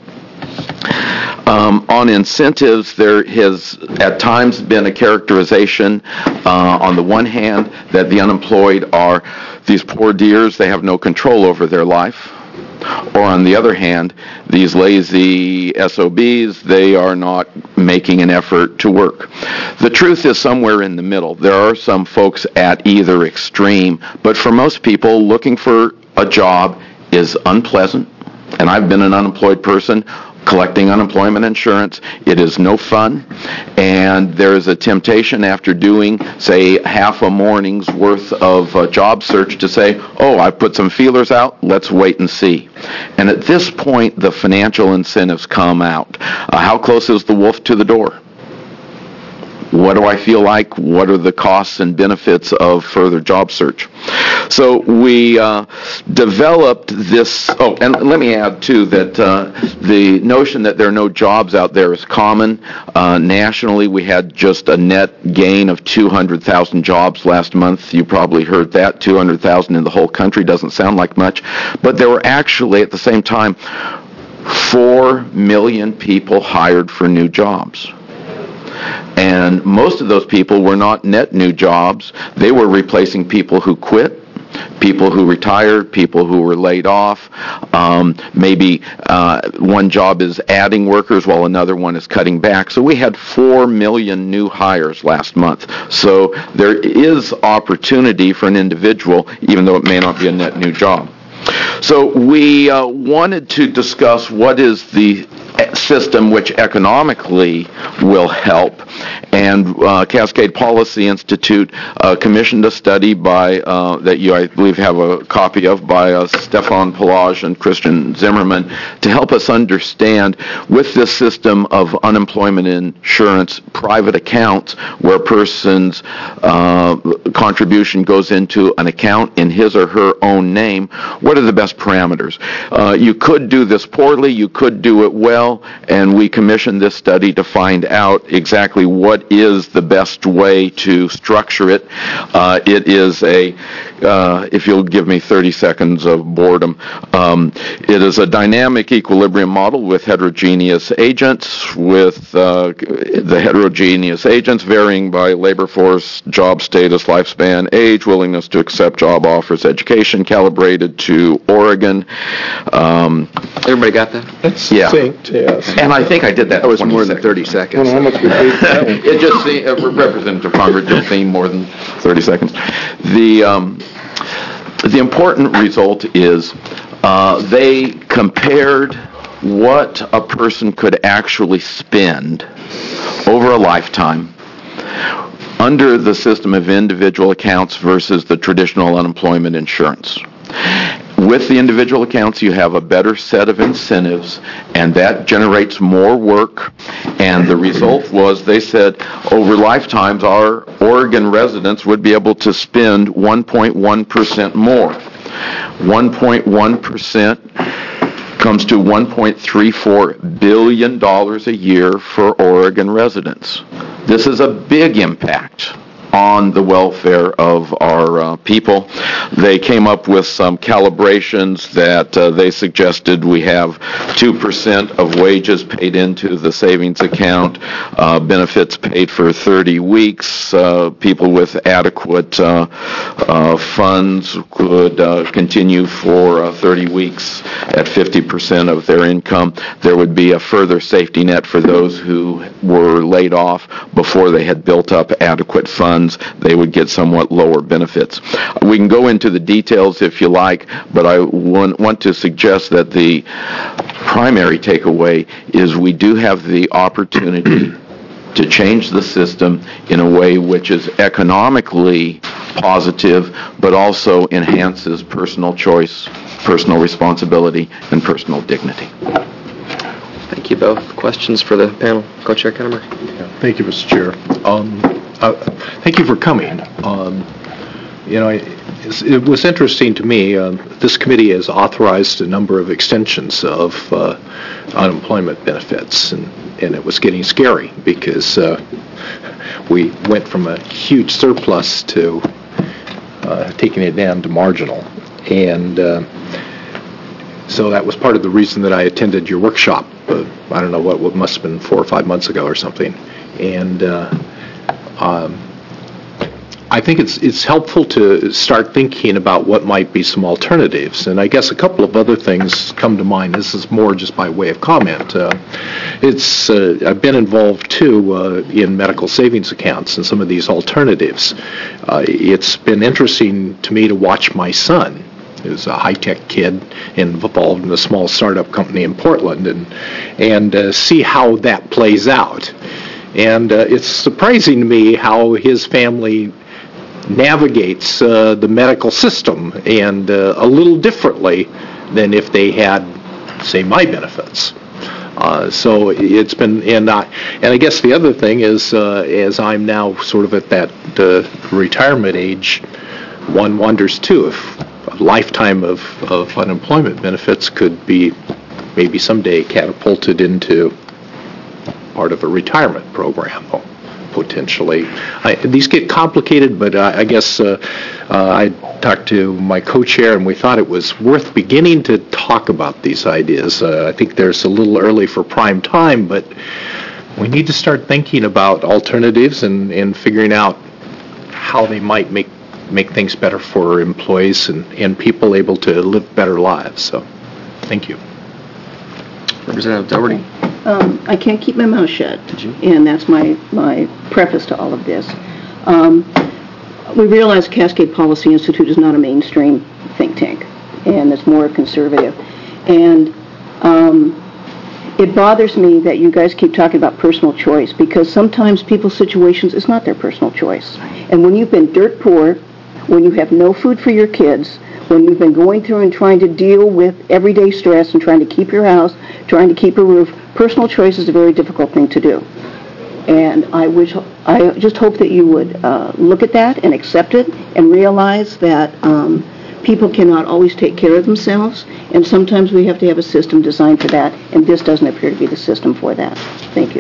Um, on incentives, there has at times been a characterization, uh, on the one hand, that the unemployed are these poor dears, they have no control over their life. Or on the other hand, these lazy S O Bs, they are not making an effort to work. The truth is somewhere in the middle. There are some folks at either extreme, but for most people, looking for a job is unpleasant. And I've been an unemployed person collecting unemployment insurance. It is no fun, and there is a temptation after doing, say, half a morning's worth of uh, job search to say, oh, I put some feelers out, let's wait and see. And at this point, the financial incentives come out. Uh, how close is the wolf to the door? What do I feel like? What are the costs and benefits of further job search? So we uh, developed this, oh, and let me add, too, that uh, the notion that there are no jobs out there is common. Uh, nationally, we had just a net gain of two hundred thousand jobs last month. You probably heard that. two hundred thousand in the whole country doesn't sound like much. But there were actually, at the same time, four million people hired for new jobs. And most of those people were not net new jobs. They were replacing people who quit, people who retired, people who were laid off. Um, maybe uh, one job is adding workers while another one is cutting back. So we had four million new hires last month. So there is opportunity for an individual, even though it may not be a net new job. So we uh, wanted to discuss what is the system which economically will help. And uh, Cascade Policy Institute uh, commissioned a study by uh, that you, I believe, have a copy of by uh, Stefan Pelage and Christian Zimmerman to help us understand with this system of unemployment insurance private accounts where a person's uh, contribution goes into an account in his or her own name, what are the best parameters? Uh, you could do this poorly, you could do it well, and we commissioned this study to find out exactly what is the best way to structure it. Uh, it is a, uh, if you'll give me thirty seconds of boredom, um, it is a dynamic equilibrium model with heterogeneous agents, with uh, the heterogeneous agents varying by labor force, job status, lifespan, age, willingness to accept job offers, education, calibrated to Oregon. Um, Everybody got that? That's Yeah. succinct, yes. And I think I did that. That was in more twenty than thirty seconds. How much we paid for that one? It just seemed, uh, Representative Conger just seemed more than thirty seconds. The um, the important result is uh, they compared what a person could actually spend over a lifetime under the system of individual accounts versus the traditional unemployment insurance. With the individual accounts, you have a better set of incentives, and that generates more work. And the result was, they said, over lifetimes, our Oregon residents would be able to spend one point one percent more. one point one percent comes to one point three four billion dollars a year for Oregon residents. This is a big impact on the welfare of our uh, people. They came up with some calibrations that uh, they suggested we have two percent of wages paid into the savings account, uh, benefits paid for thirty weeks, uh, people with adequate uh, uh, funds could uh, continue for uh, thirty weeks at fifty percent of their income. There would be a further safety net for those who were laid off before they had built up adequate funds. They would get somewhat lower benefits. We can go into the details if you like, but I want, want to suggest that the primary takeaway is we do have the opportunity to change the system in a way which is economically positive, but also enhances personal choice, personal responsibility, and personal dignity. Thank you both. Questions for the panel? Co-Chair Kennemer. Yeah, thank you, Mister Chair. Um, uh, thank you for coming. Um, you know, it, it was interesting to me. Uh, this committee has authorized a number of extensions of uh, unemployment benefits, and, and it was getting scary because uh, we went from a huge surplus to uh, taking it down to marginal. And uh, so that was part of the reason that I attended your workshop. Uh, I don't know what, what must have been four or five months ago or something. And uh, um, I think it's it's helpful to start thinking about what might be some alternatives. And I guess a couple of other things come to mind. This is more just by way of comment. Uh, it's uh, I've been involved too uh, in medical savings accounts and some of these alternatives. Uh, it's been interesting to me to watch my son, who's a high-tech kid involved in a small startup company in Portland, and and uh, see how that plays out. And uh, it's surprising to me how his family navigates uh, the medical system, and uh, a little differently than if they had, say, my benefits. Uh, so it's been, and I, and I guess the other thing is, uh, as I'm now sort of at that uh, retirement age, one wonders too if a lifetime of, of unemployment benefits could be maybe someday catapulted into part of a retirement program, potentially. I, these get complicated, but uh, I guess uh, uh, I talked to my co-chair, and we thought it was worth beginning to talk about these ideas. Uh, I think there's a little early for prime time, but we need to start thinking about alternatives and, and figuring out how they might make make things better for employees and, and people able to live better lives. So, thank you. Representative Dougherty. Um, I can't keep my mouth shut, and that's my, my preface to all of this. Um, we realize Cascade Policy Institute is not a mainstream think tank, and it's more conservative. And um, it bothers me that you guys keep talking about personal choice, because sometimes people's situations is not their personal choice. And when you've been dirt poor, when you have no food for your kids, when you've been going through and trying to deal with everyday stress and trying to keep your house, trying to keep a roof, personal choice is a very difficult thing to do. And I wish, I just hope that you would uh, look at that and accept it and realize that um, people cannot always take care of themselves, and sometimes we have to have a system designed for that, and this doesn't appear to be the system for that. Thank you.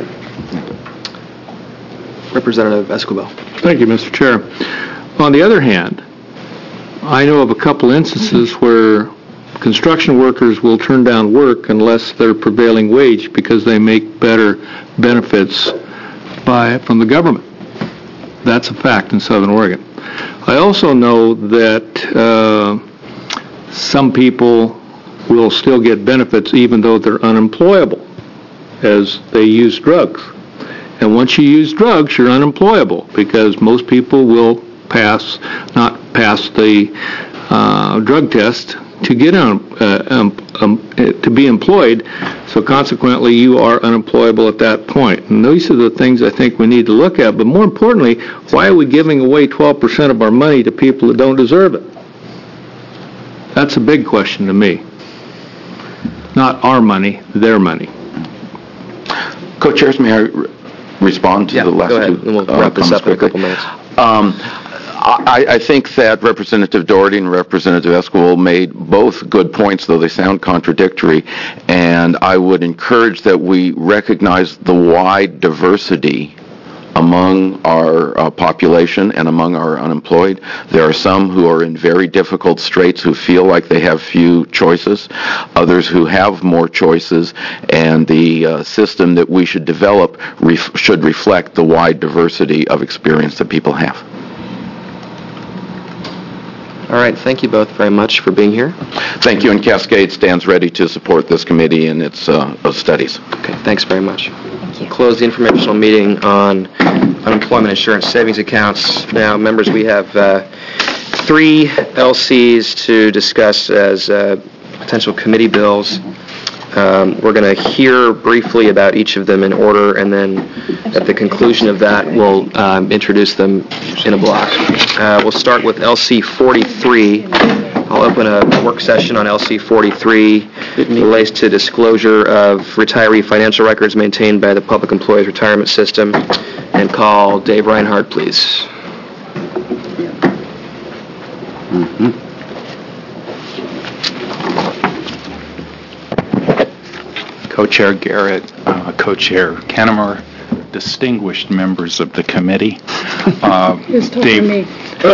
Representative Escobar. Thank you, Mister Chair. On the other hand, I know of a couple instances where construction workers will turn down work unless they're prevailing wage because they make better benefits by from the government. That's a fact in Southern Oregon. I also know that uh, some people will still get benefits even though they're unemployable, as they use drugs. And once you use drugs, you're unemployable, because most people will pass, not pass the uh, drug test to get um, uh, um, um, to be employed. So consequently, you are unemployable at that point. And these are the things I think we need to look at. But more importantly, why are we giving away twelve percent of our money to people that don't deserve it? That's a big question to me. Not our money, their money. Co-chairs, may I re- respond to Yeah, the last go ahead, two and we'll uh, wrap this up in a quickly? couple minutes. Um, I, I think that Representative Doherty and Representative Esquivel made both good points, though they sound contradictory, and I would encourage that we recognize the wide diversity among our uh, population and among our unemployed. There are some who are in very difficult straits who feel like they have few choices, others who have more choices, and the uh, system that we should develop ref- should reflect the wide diversity of experience that people have. All right, thank you both very much for being here. Thank you, and Cascade stands ready to support this committee in its uh, uh, studies. Okay, thanks very much. Thank you. Close the informational meeting on unemployment insurance savings accounts. Now, members, we have uh, three L Cs to discuss as uh, potential committee bills. Um, we're going to hear briefly about each of them in order, and then at the conclusion of that, we'll um, introduce them in a block. Uh, we'll start with L C forty-three. I'll open a work session on L C forty-three. It relates to disclosure of retiree financial records maintained by the Public Employees Retirement System. And call Dave Reinhardt, please. Mm-hmm. Co-Chair Garrett, uh, Co-Chair Kennemer, distinguished members of the committee. Uh, Dave,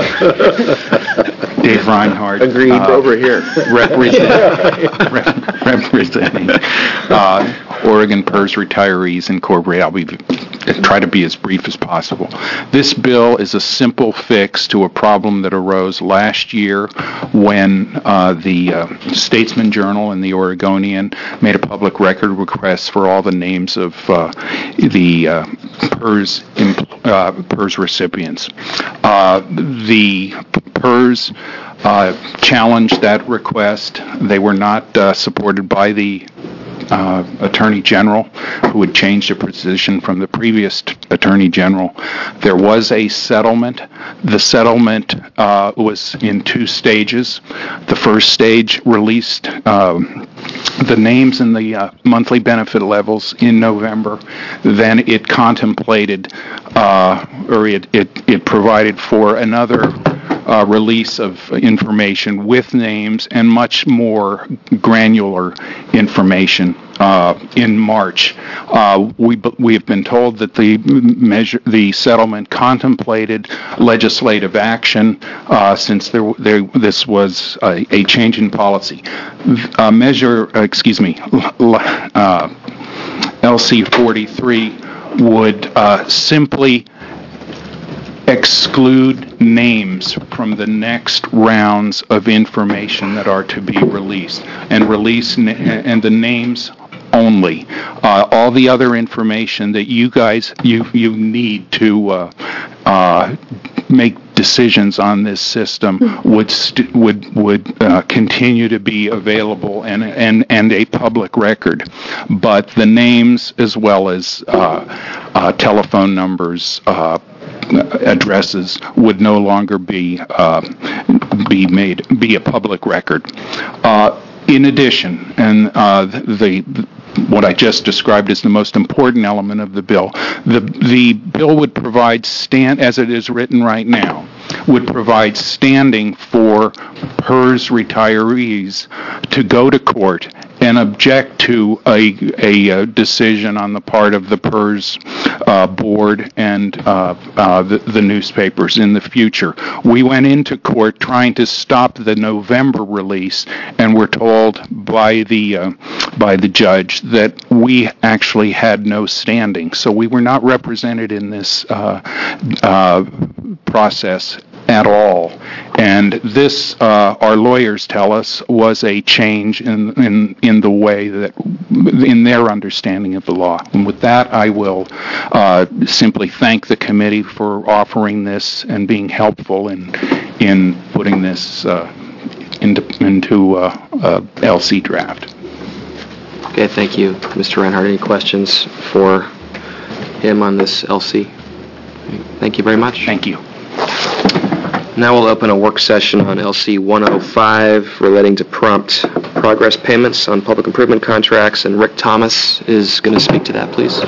Dave Reinhardt. Agreed, uh, over here. Represent, rep, representing uh, Oregon PERS Retirees Incorporated. I'll be try to be as brief as possible. This bill is a simple fix to a problem that arose last year when uh, the uh, Statesman Journal and the Oregonian made a public record request for all the names of uh, the uh, PERS, uh, PERS recipients. Uh, the PERS uh, challenged that request. They were not uh, supported by the Uh, Attorney General, who had changed the position from the previous t- Attorney General. There was a settlement. The settlement uh, was in two stages. The first stage released um, the names and the uh, monthly benefit levels in November. Then it contemplated, uh, or it, it, it provided for another Uh, release of information with names and much more granular information uh, in March. Uh, we we have been told that the measure, the settlement contemplated legislative action uh, since there, there this was a, a change in policy. Uh, measure, uh, excuse me, uh, L C forty-three would uh, simply exclude names from the next rounds of information that are to be released, and release na- and the names only. Uh, all the other information that you guys you you need to uh, uh, make decisions on this system would st- would would uh, continue to be available and and and a public record, but the names as well as uh, uh, telephone numbers, uh, addresses would no longer be uh, be made be a public record. Uh, in addition, and uh, the, the what I just described as the most important element of the bill, the the bill would provide stand as it is written right now, would provide standing for PERS retirees to go to court and object to a, a, a decision on the part of the PERS uh, board and uh, uh, the, the newspapers in the future. We went into court trying to stop the November release, and were told by the uh, by the judge that we actually had no standing. So we were not represented in this uh, uh, process at all. And this, uh, our lawyers tell us, was a change in, in in the way that, in their understanding of the law. And with that, I will uh, simply thank the committee for offering this and being helpful in in putting this uh, into into uh, uh, L C draft. Okay, thank you, Mister Reinhardt. Any questions for him on this L C? Thank you very much. Thank you. Now we'll open a work session on L C one oh five relating to prompt progress payments on public improvement contracts, and Rick Thomas is going to speak to that, please.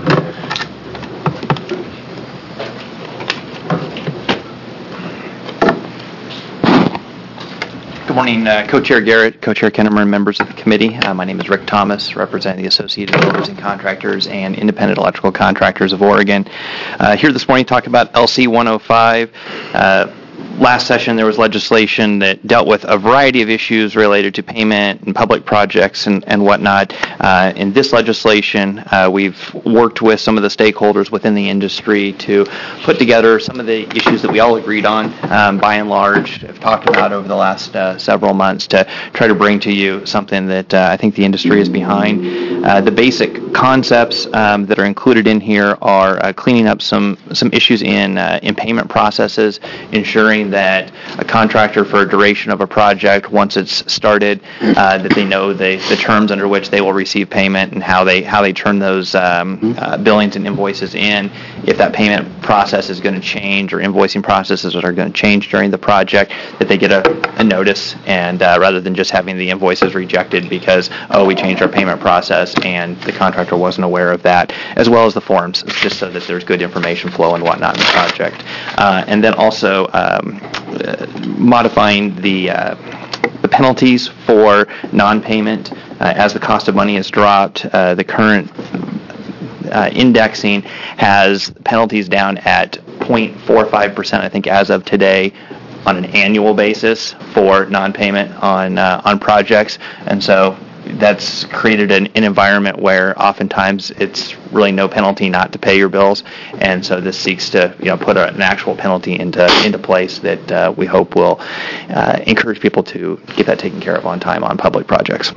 Good morning, uh, Co-Chair Garrett, Co-Chair Kennemer, and members of the committee. Uh, my name is Rick Thomas, representing the Associated Builders and Contractors and Independent Electrical Contractors of Oregon. Uh, here this morning to talk about L C one oh five. Uh, Last session, there was legislation that dealt with a variety of issues related to payment and public projects and, and whatnot. Uh, in this legislation, uh, we've worked with some of the stakeholders within the industry to put together some of the issues that we all agreed on, um, by and large, have talked about over the last uh, several months to try to bring to you something that uh, I think the industry is behind. Uh, the basic concepts um, that are included in here are uh, cleaning up some, some issues in, uh, in payment processes, ensuring that a contractor for a duration of a project, once it's started, uh, that they know the, the terms under which they will receive payment and how they how they turn those um, uh, billings and invoices in. If that payment process is going to change or invoicing processes are going to change during the project, that they get a, a notice, and uh, rather than just having the invoices rejected because, oh, we changed our payment process and the contractor wasn't aware of that, as well as the forms, just so that there's good information flow and whatnot in the project. Uh, and then also um, uh, modifying the uh, the penalties for non-payment uh, as the cost of money has dropped. Uh, the current uh, indexing has penalties down at zero point four five percent, I think, as of today, on an annual basis for non-payment on uh, on projects, and so that's created an, an environment where oftentimes it's really no penalty not to pay your bills, and so this seeks to you know put a, an actual penalty into into place that uh, we hope will uh, encourage people to get that taken care of on time on public projects.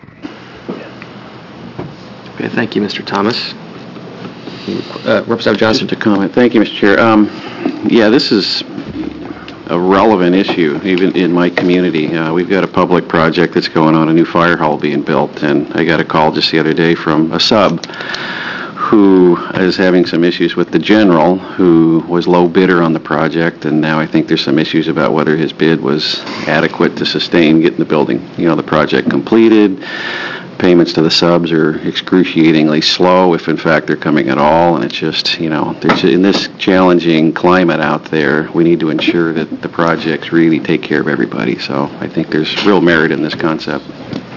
Okay, thank you, Mister Thomas. Uh, Representative Johnson. Just a comment. Thank you, Mister Chair. Um, yeah, this is a relevant issue, even in my community. Uh, we've got a public project that's going on, a new fire hall being built, and I got a call just the other day from a sub who is having some issues with the general, who was low bidder on the project, and now I think there's some issues about whether his bid was adequate to sustain getting the building, you know, the project completed. Payments to the subs are excruciatingly slow, if in fact they're coming at all, and it's just, you know, there's, in this challenging climate out there, we need to ensure that the projects really take care of everybody. So I think there's real merit in this concept.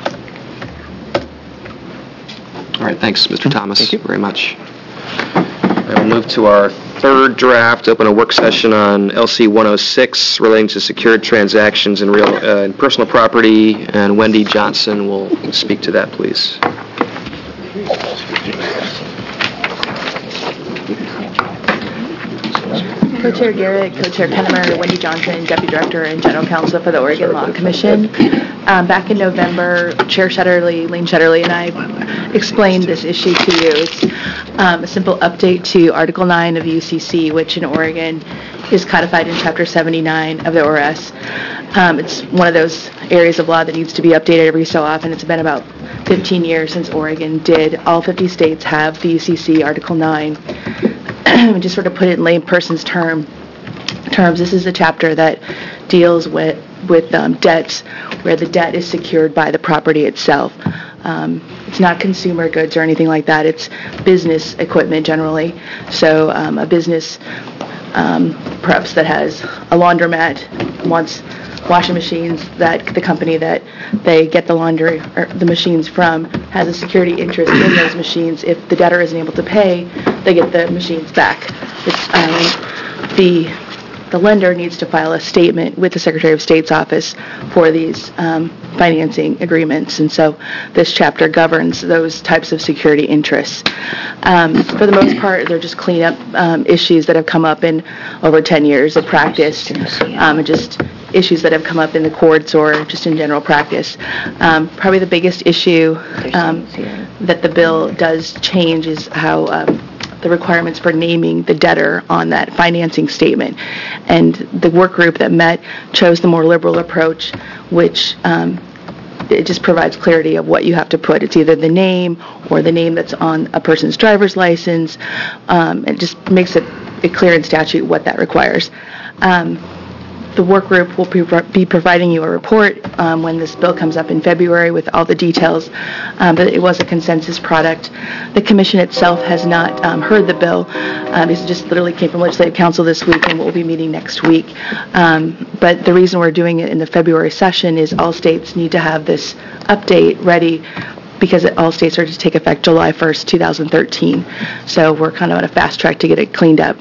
All right, thanks, Mister Thomas. Thank you very much. I will move to our third draft, open a work session on L C one oh six relating to secured transactions in real uh, in personal property, and Wendy Johnson will speak to that, please. Co-Chair Garrett, Co-Chair Kennemer, Wendy Johnson, Deputy Director and General Counsel for the Oregon Law Commission. Um, back in November, Chair Shetterly, Lane Shetterly, and I explained this issue to you. It's um, a simple update to Article nine of U C C, which in Oregon is codified in Chapter seventy-nine of the O R S. Um, it's one of those areas of law that needs to be updated every so often. It's been about fifteen years since Oregon did. All fifty states have the U C C Article nine. Just sort of put it in layperson's term, terms, this is a chapter that deals with, with um, debts where the debt is secured by the property itself. Um, it's not consumer goods or anything like that. It's business equipment generally. So um, a business um, perhaps that has a laundromat wants washing machines, that the company that they get the laundry or the machines from has a security interest in those machines. If the debtor isn't able to pay, they get the machines back. It's, um, the the lender needs to file a statement with the Secretary of State's office for these um, financing agreements, and so this chapter governs those types of security interests. Um, for the most part, they're just cleanup um, issues that have come up in over ten years of practice, um, and just issues that have come up in the courts or just in general practice. Um, probably the biggest issue um, that the bill does change is how um, the requirements for naming the debtor on that financing statement. And the work group that met chose the more liberal approach, which um, it just provides clarity of what you have to put. It's either the name or the name that's on a person's driver's license. Um, it just makes it, it clear in statute what that requires. Um, The work group will be providing you a report um, when this bill comes up in February with all the details, um, but it was a consensus product. The commission itself has not um, heard the bill. Um, this just literally came from Legislative Council this week, and we'll be meeting next week. Um, but the reason we're doing it in the February session is all states need to have this update ready because it, all states are to take effect July first, two thousand thirteen. So we're kind of on a fast track to get it cleaned up.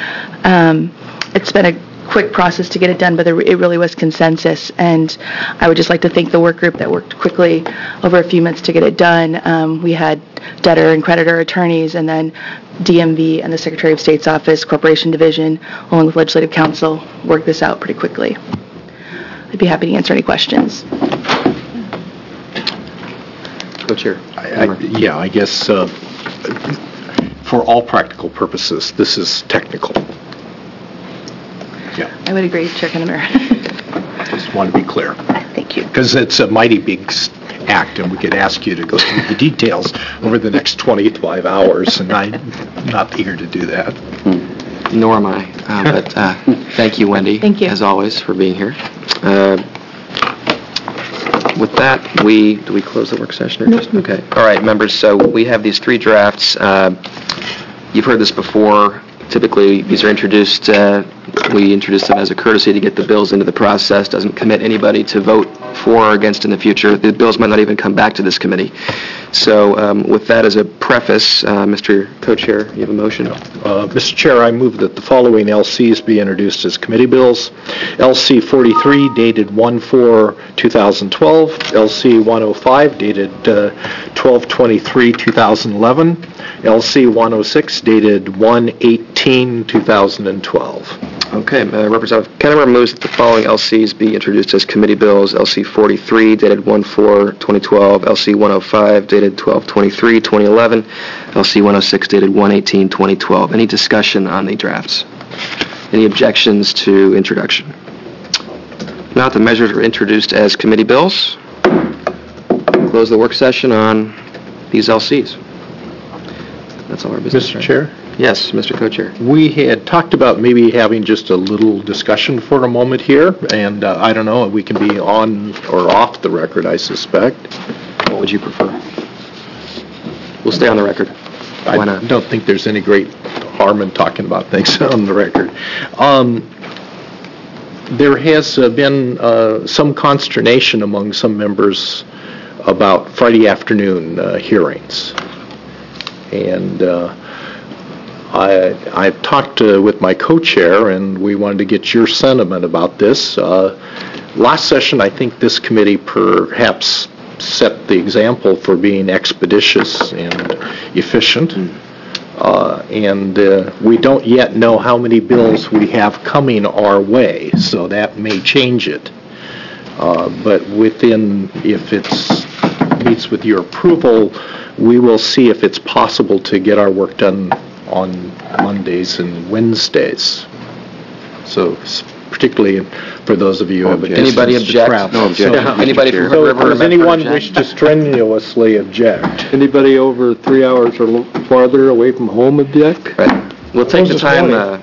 Um, it's been a quick process to get it done, but there, it really was consensus, and I would just like to thank the work group that worked quickly over a few months to get it done. Um, we had debtor and creditor attorneys, and then D M V and the Secretary of State's Office, Corporation Division, along with Legislative Council, worked this out pretty quickly. I'd be happy to answer any questions. Co-Chair. I, I, yeah, I guess uh, for all practical purposes, this is technical. Yeah. I would agree, Chair Kennemer. Just want to be clear. Thank you. Because it's a mighty big act, and we could ask you to go through the details over the next twenty-five hours, and I'm not here to do that. Nor am I. Uh, but uh, thank you, Wendy. Thank you. As always, for being here. Uh, with that, we do we close the work session or just okay? All right, members. So we have these three drafts. Uh, you've heard this before. Typically, these are introduced, uh, we introduce them as a courtesy to get the bills into the process. Doesn't commit anybody to vote for or against in the future. The bills might not even come back to this committee. So um, with that as a preface, uh, Mister Co-Chair, you have a motion? Uh, Mister Chair, I move that the following L Cs be introduced as committee bills. L C forty-three dated one four two thousand twelve, L C one oh five dated uh, twelve twenty-three two thousand eleven, L C one oh six dated one eighteen two thousand twelve. Okay, uh, Representative Kennemer moves that the following L Cs be introduced as committee bills. L C forty-three dated one four twenty twelve, L C one oh five dated twelve twenty-three twenty eleven, L C one oh six dated one eighteen twenty twelve. Any discussion on the drafts? Any objections to introduction? If not, the measures are introduced as committee bills. Close the work session on these L Cs. That's all our business. Mister Right? Chair? Yes, Mister Co-Chair. We had talked about maybe having just a little discussion for a moment here, and uh, I don't know, we can be on or off the record, I suspect. What would you prefer? We'll stay on the record. Why not? I don't think there's any great harm in talking about things on the record. Um, there has uh, been uh, some consternation among some members about Friday afternoon uh, hearings. And uh, I, I've talked uh, with my co-chair, and we wanted to get your sentiment about this. Uh, last session, I think this committee perhaps set the example for being expeditious and efficient. Uh, And uh, we don't yet know how many bills we have coming our way, so that may change it. Uh, But within, if it's, meets with your approval, we will see if it's possible to get our work done on Mondays and Wednesdays. So s- particularly for those of you who have a Anybody distance to object? travel. No objection. So- Anybody from Hood So River or does Medford anyone object? wish to strenuously object? Anybody over three hours or farther away from home object? Right. We'll take the This time, morning.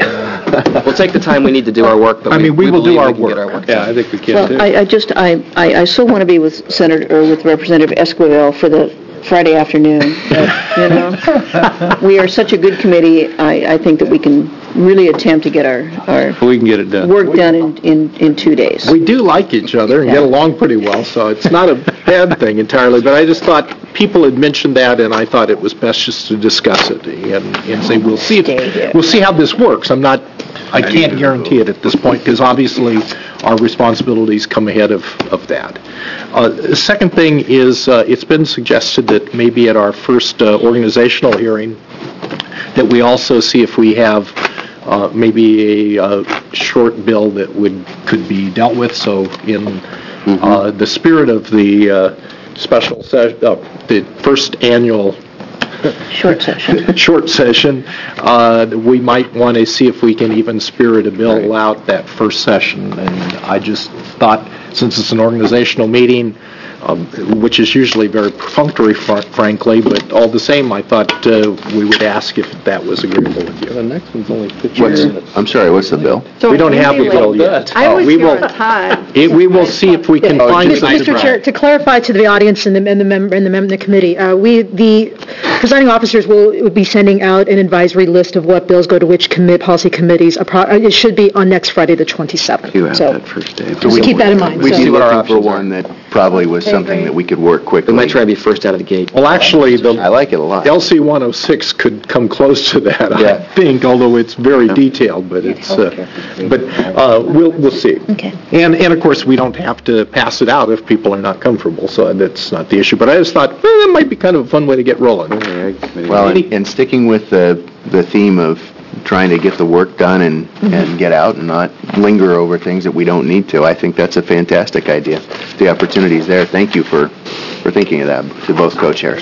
uh, we'll take the time we need to do our work, but I we mean, we we will do believe our we can get work. our work Yeah, done. I think we can Well, too. I, I just, I, I I still want to be with Senator, or with Representative Esquivel for the Friday afternoon, but, you know, we are such a good committee, I, I think that we can really attempt to get our, our We can get it done. work done in, in, in two days. We do like each other and get along pretty well, so it's not a bad thing entirely, but I just thought people had mentioned that, and I thought it was best just to discuss it and, and say, we'll see, if, we'll see how this works. I'm not, I can't guarantee it at this point, because obviously our responsibilities come ahead of, of that. Uh, the second thing is, uh, it's been suggested that maybe at our first uh, organizational hearing, that we also see if we have uh, maybe a uh, short bill that would, could be dealt with. So in uh, the spirit of the uh, special session, uh, the first annual Short session. short session, uh, we might want to see if we can even spirit a bill out that first session. And I just thought, since it's an organizational meeting, um, which is usually very perfunctory, fr- frankly, but all the same, I thought uh, we would ask if that was agreeable with you. The next one's only fifty What's, minutes. I'm sorry, what's the bill? We don't have a bill yet. I was We here will- on time. it- We will see if we can find Mister something. Mister Chair, to clarify to the audience and the, and the member, and the member, the committee, uh, we, the presiding officers will, would be sending out an advisory list of what bills go to which commit, policy committees. Appro- uh, It should be on next Friday, the twenty-seventh. You have So, that first day. just keep that in mind. We'd So- be See what our looking for options are. one that probably was something that we could work quickly. We might try to be first out of the gate. Well, actually, the I like it a lot. L C one oh six could come close to that, I Yeah. think, although it's very detailed, but it's, uh, but uh, we'll, we'll see. Okay. And, and of course, we don't have to pass it out if people are not comfortable, so that's not the issue. But I just thought, well, that might be kind of a fun way to get rolling. Well, and, and sticking with the, the theme of trying to get the work done and, and get out and not linger over things that we don't need to, I think that's a fantastic idea. The opportunity's there. Thank you for, for thinking of that, to both co-chairs.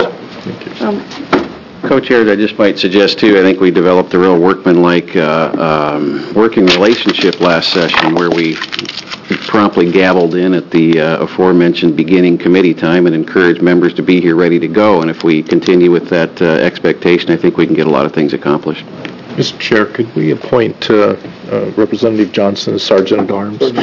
Co-chairs, I just might suggest too, I think we developed a real workmanlike uh, um, working relationship last session where we promptly gabbled in at the uh, aforementioned beginning committee time and encouraged members to be here ready to go. And if we continue with that uh, expectation, I think we can get a lot of things accomplished. Mister Chair, could we appoint uh, uh, Representative Johnson as Sergeant at Arms? Thank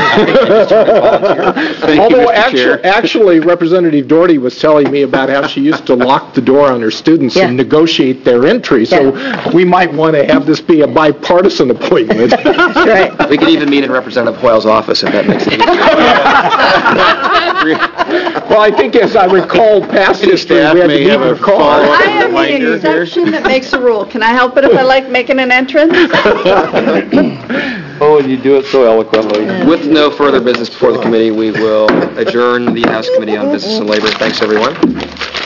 you, Although Mister actually, Chair. actually, Representative Doherty was telling me about how she used to lock the door on her students Yeah. and negotiate their entry. So we might want to have this be a bipartisan appointment. That's right. We could even meet in Representative Hoyle's office if that makes it easier. Well, I think as I recall past history, we had to meet in the car. I am the exception that makes the rule. Can I help it if I like making an entrance? Oh, and you do it so eloquently. With no further business before the committee, we will adjourn the House Committee on Business and Labor. Thanks, everyone.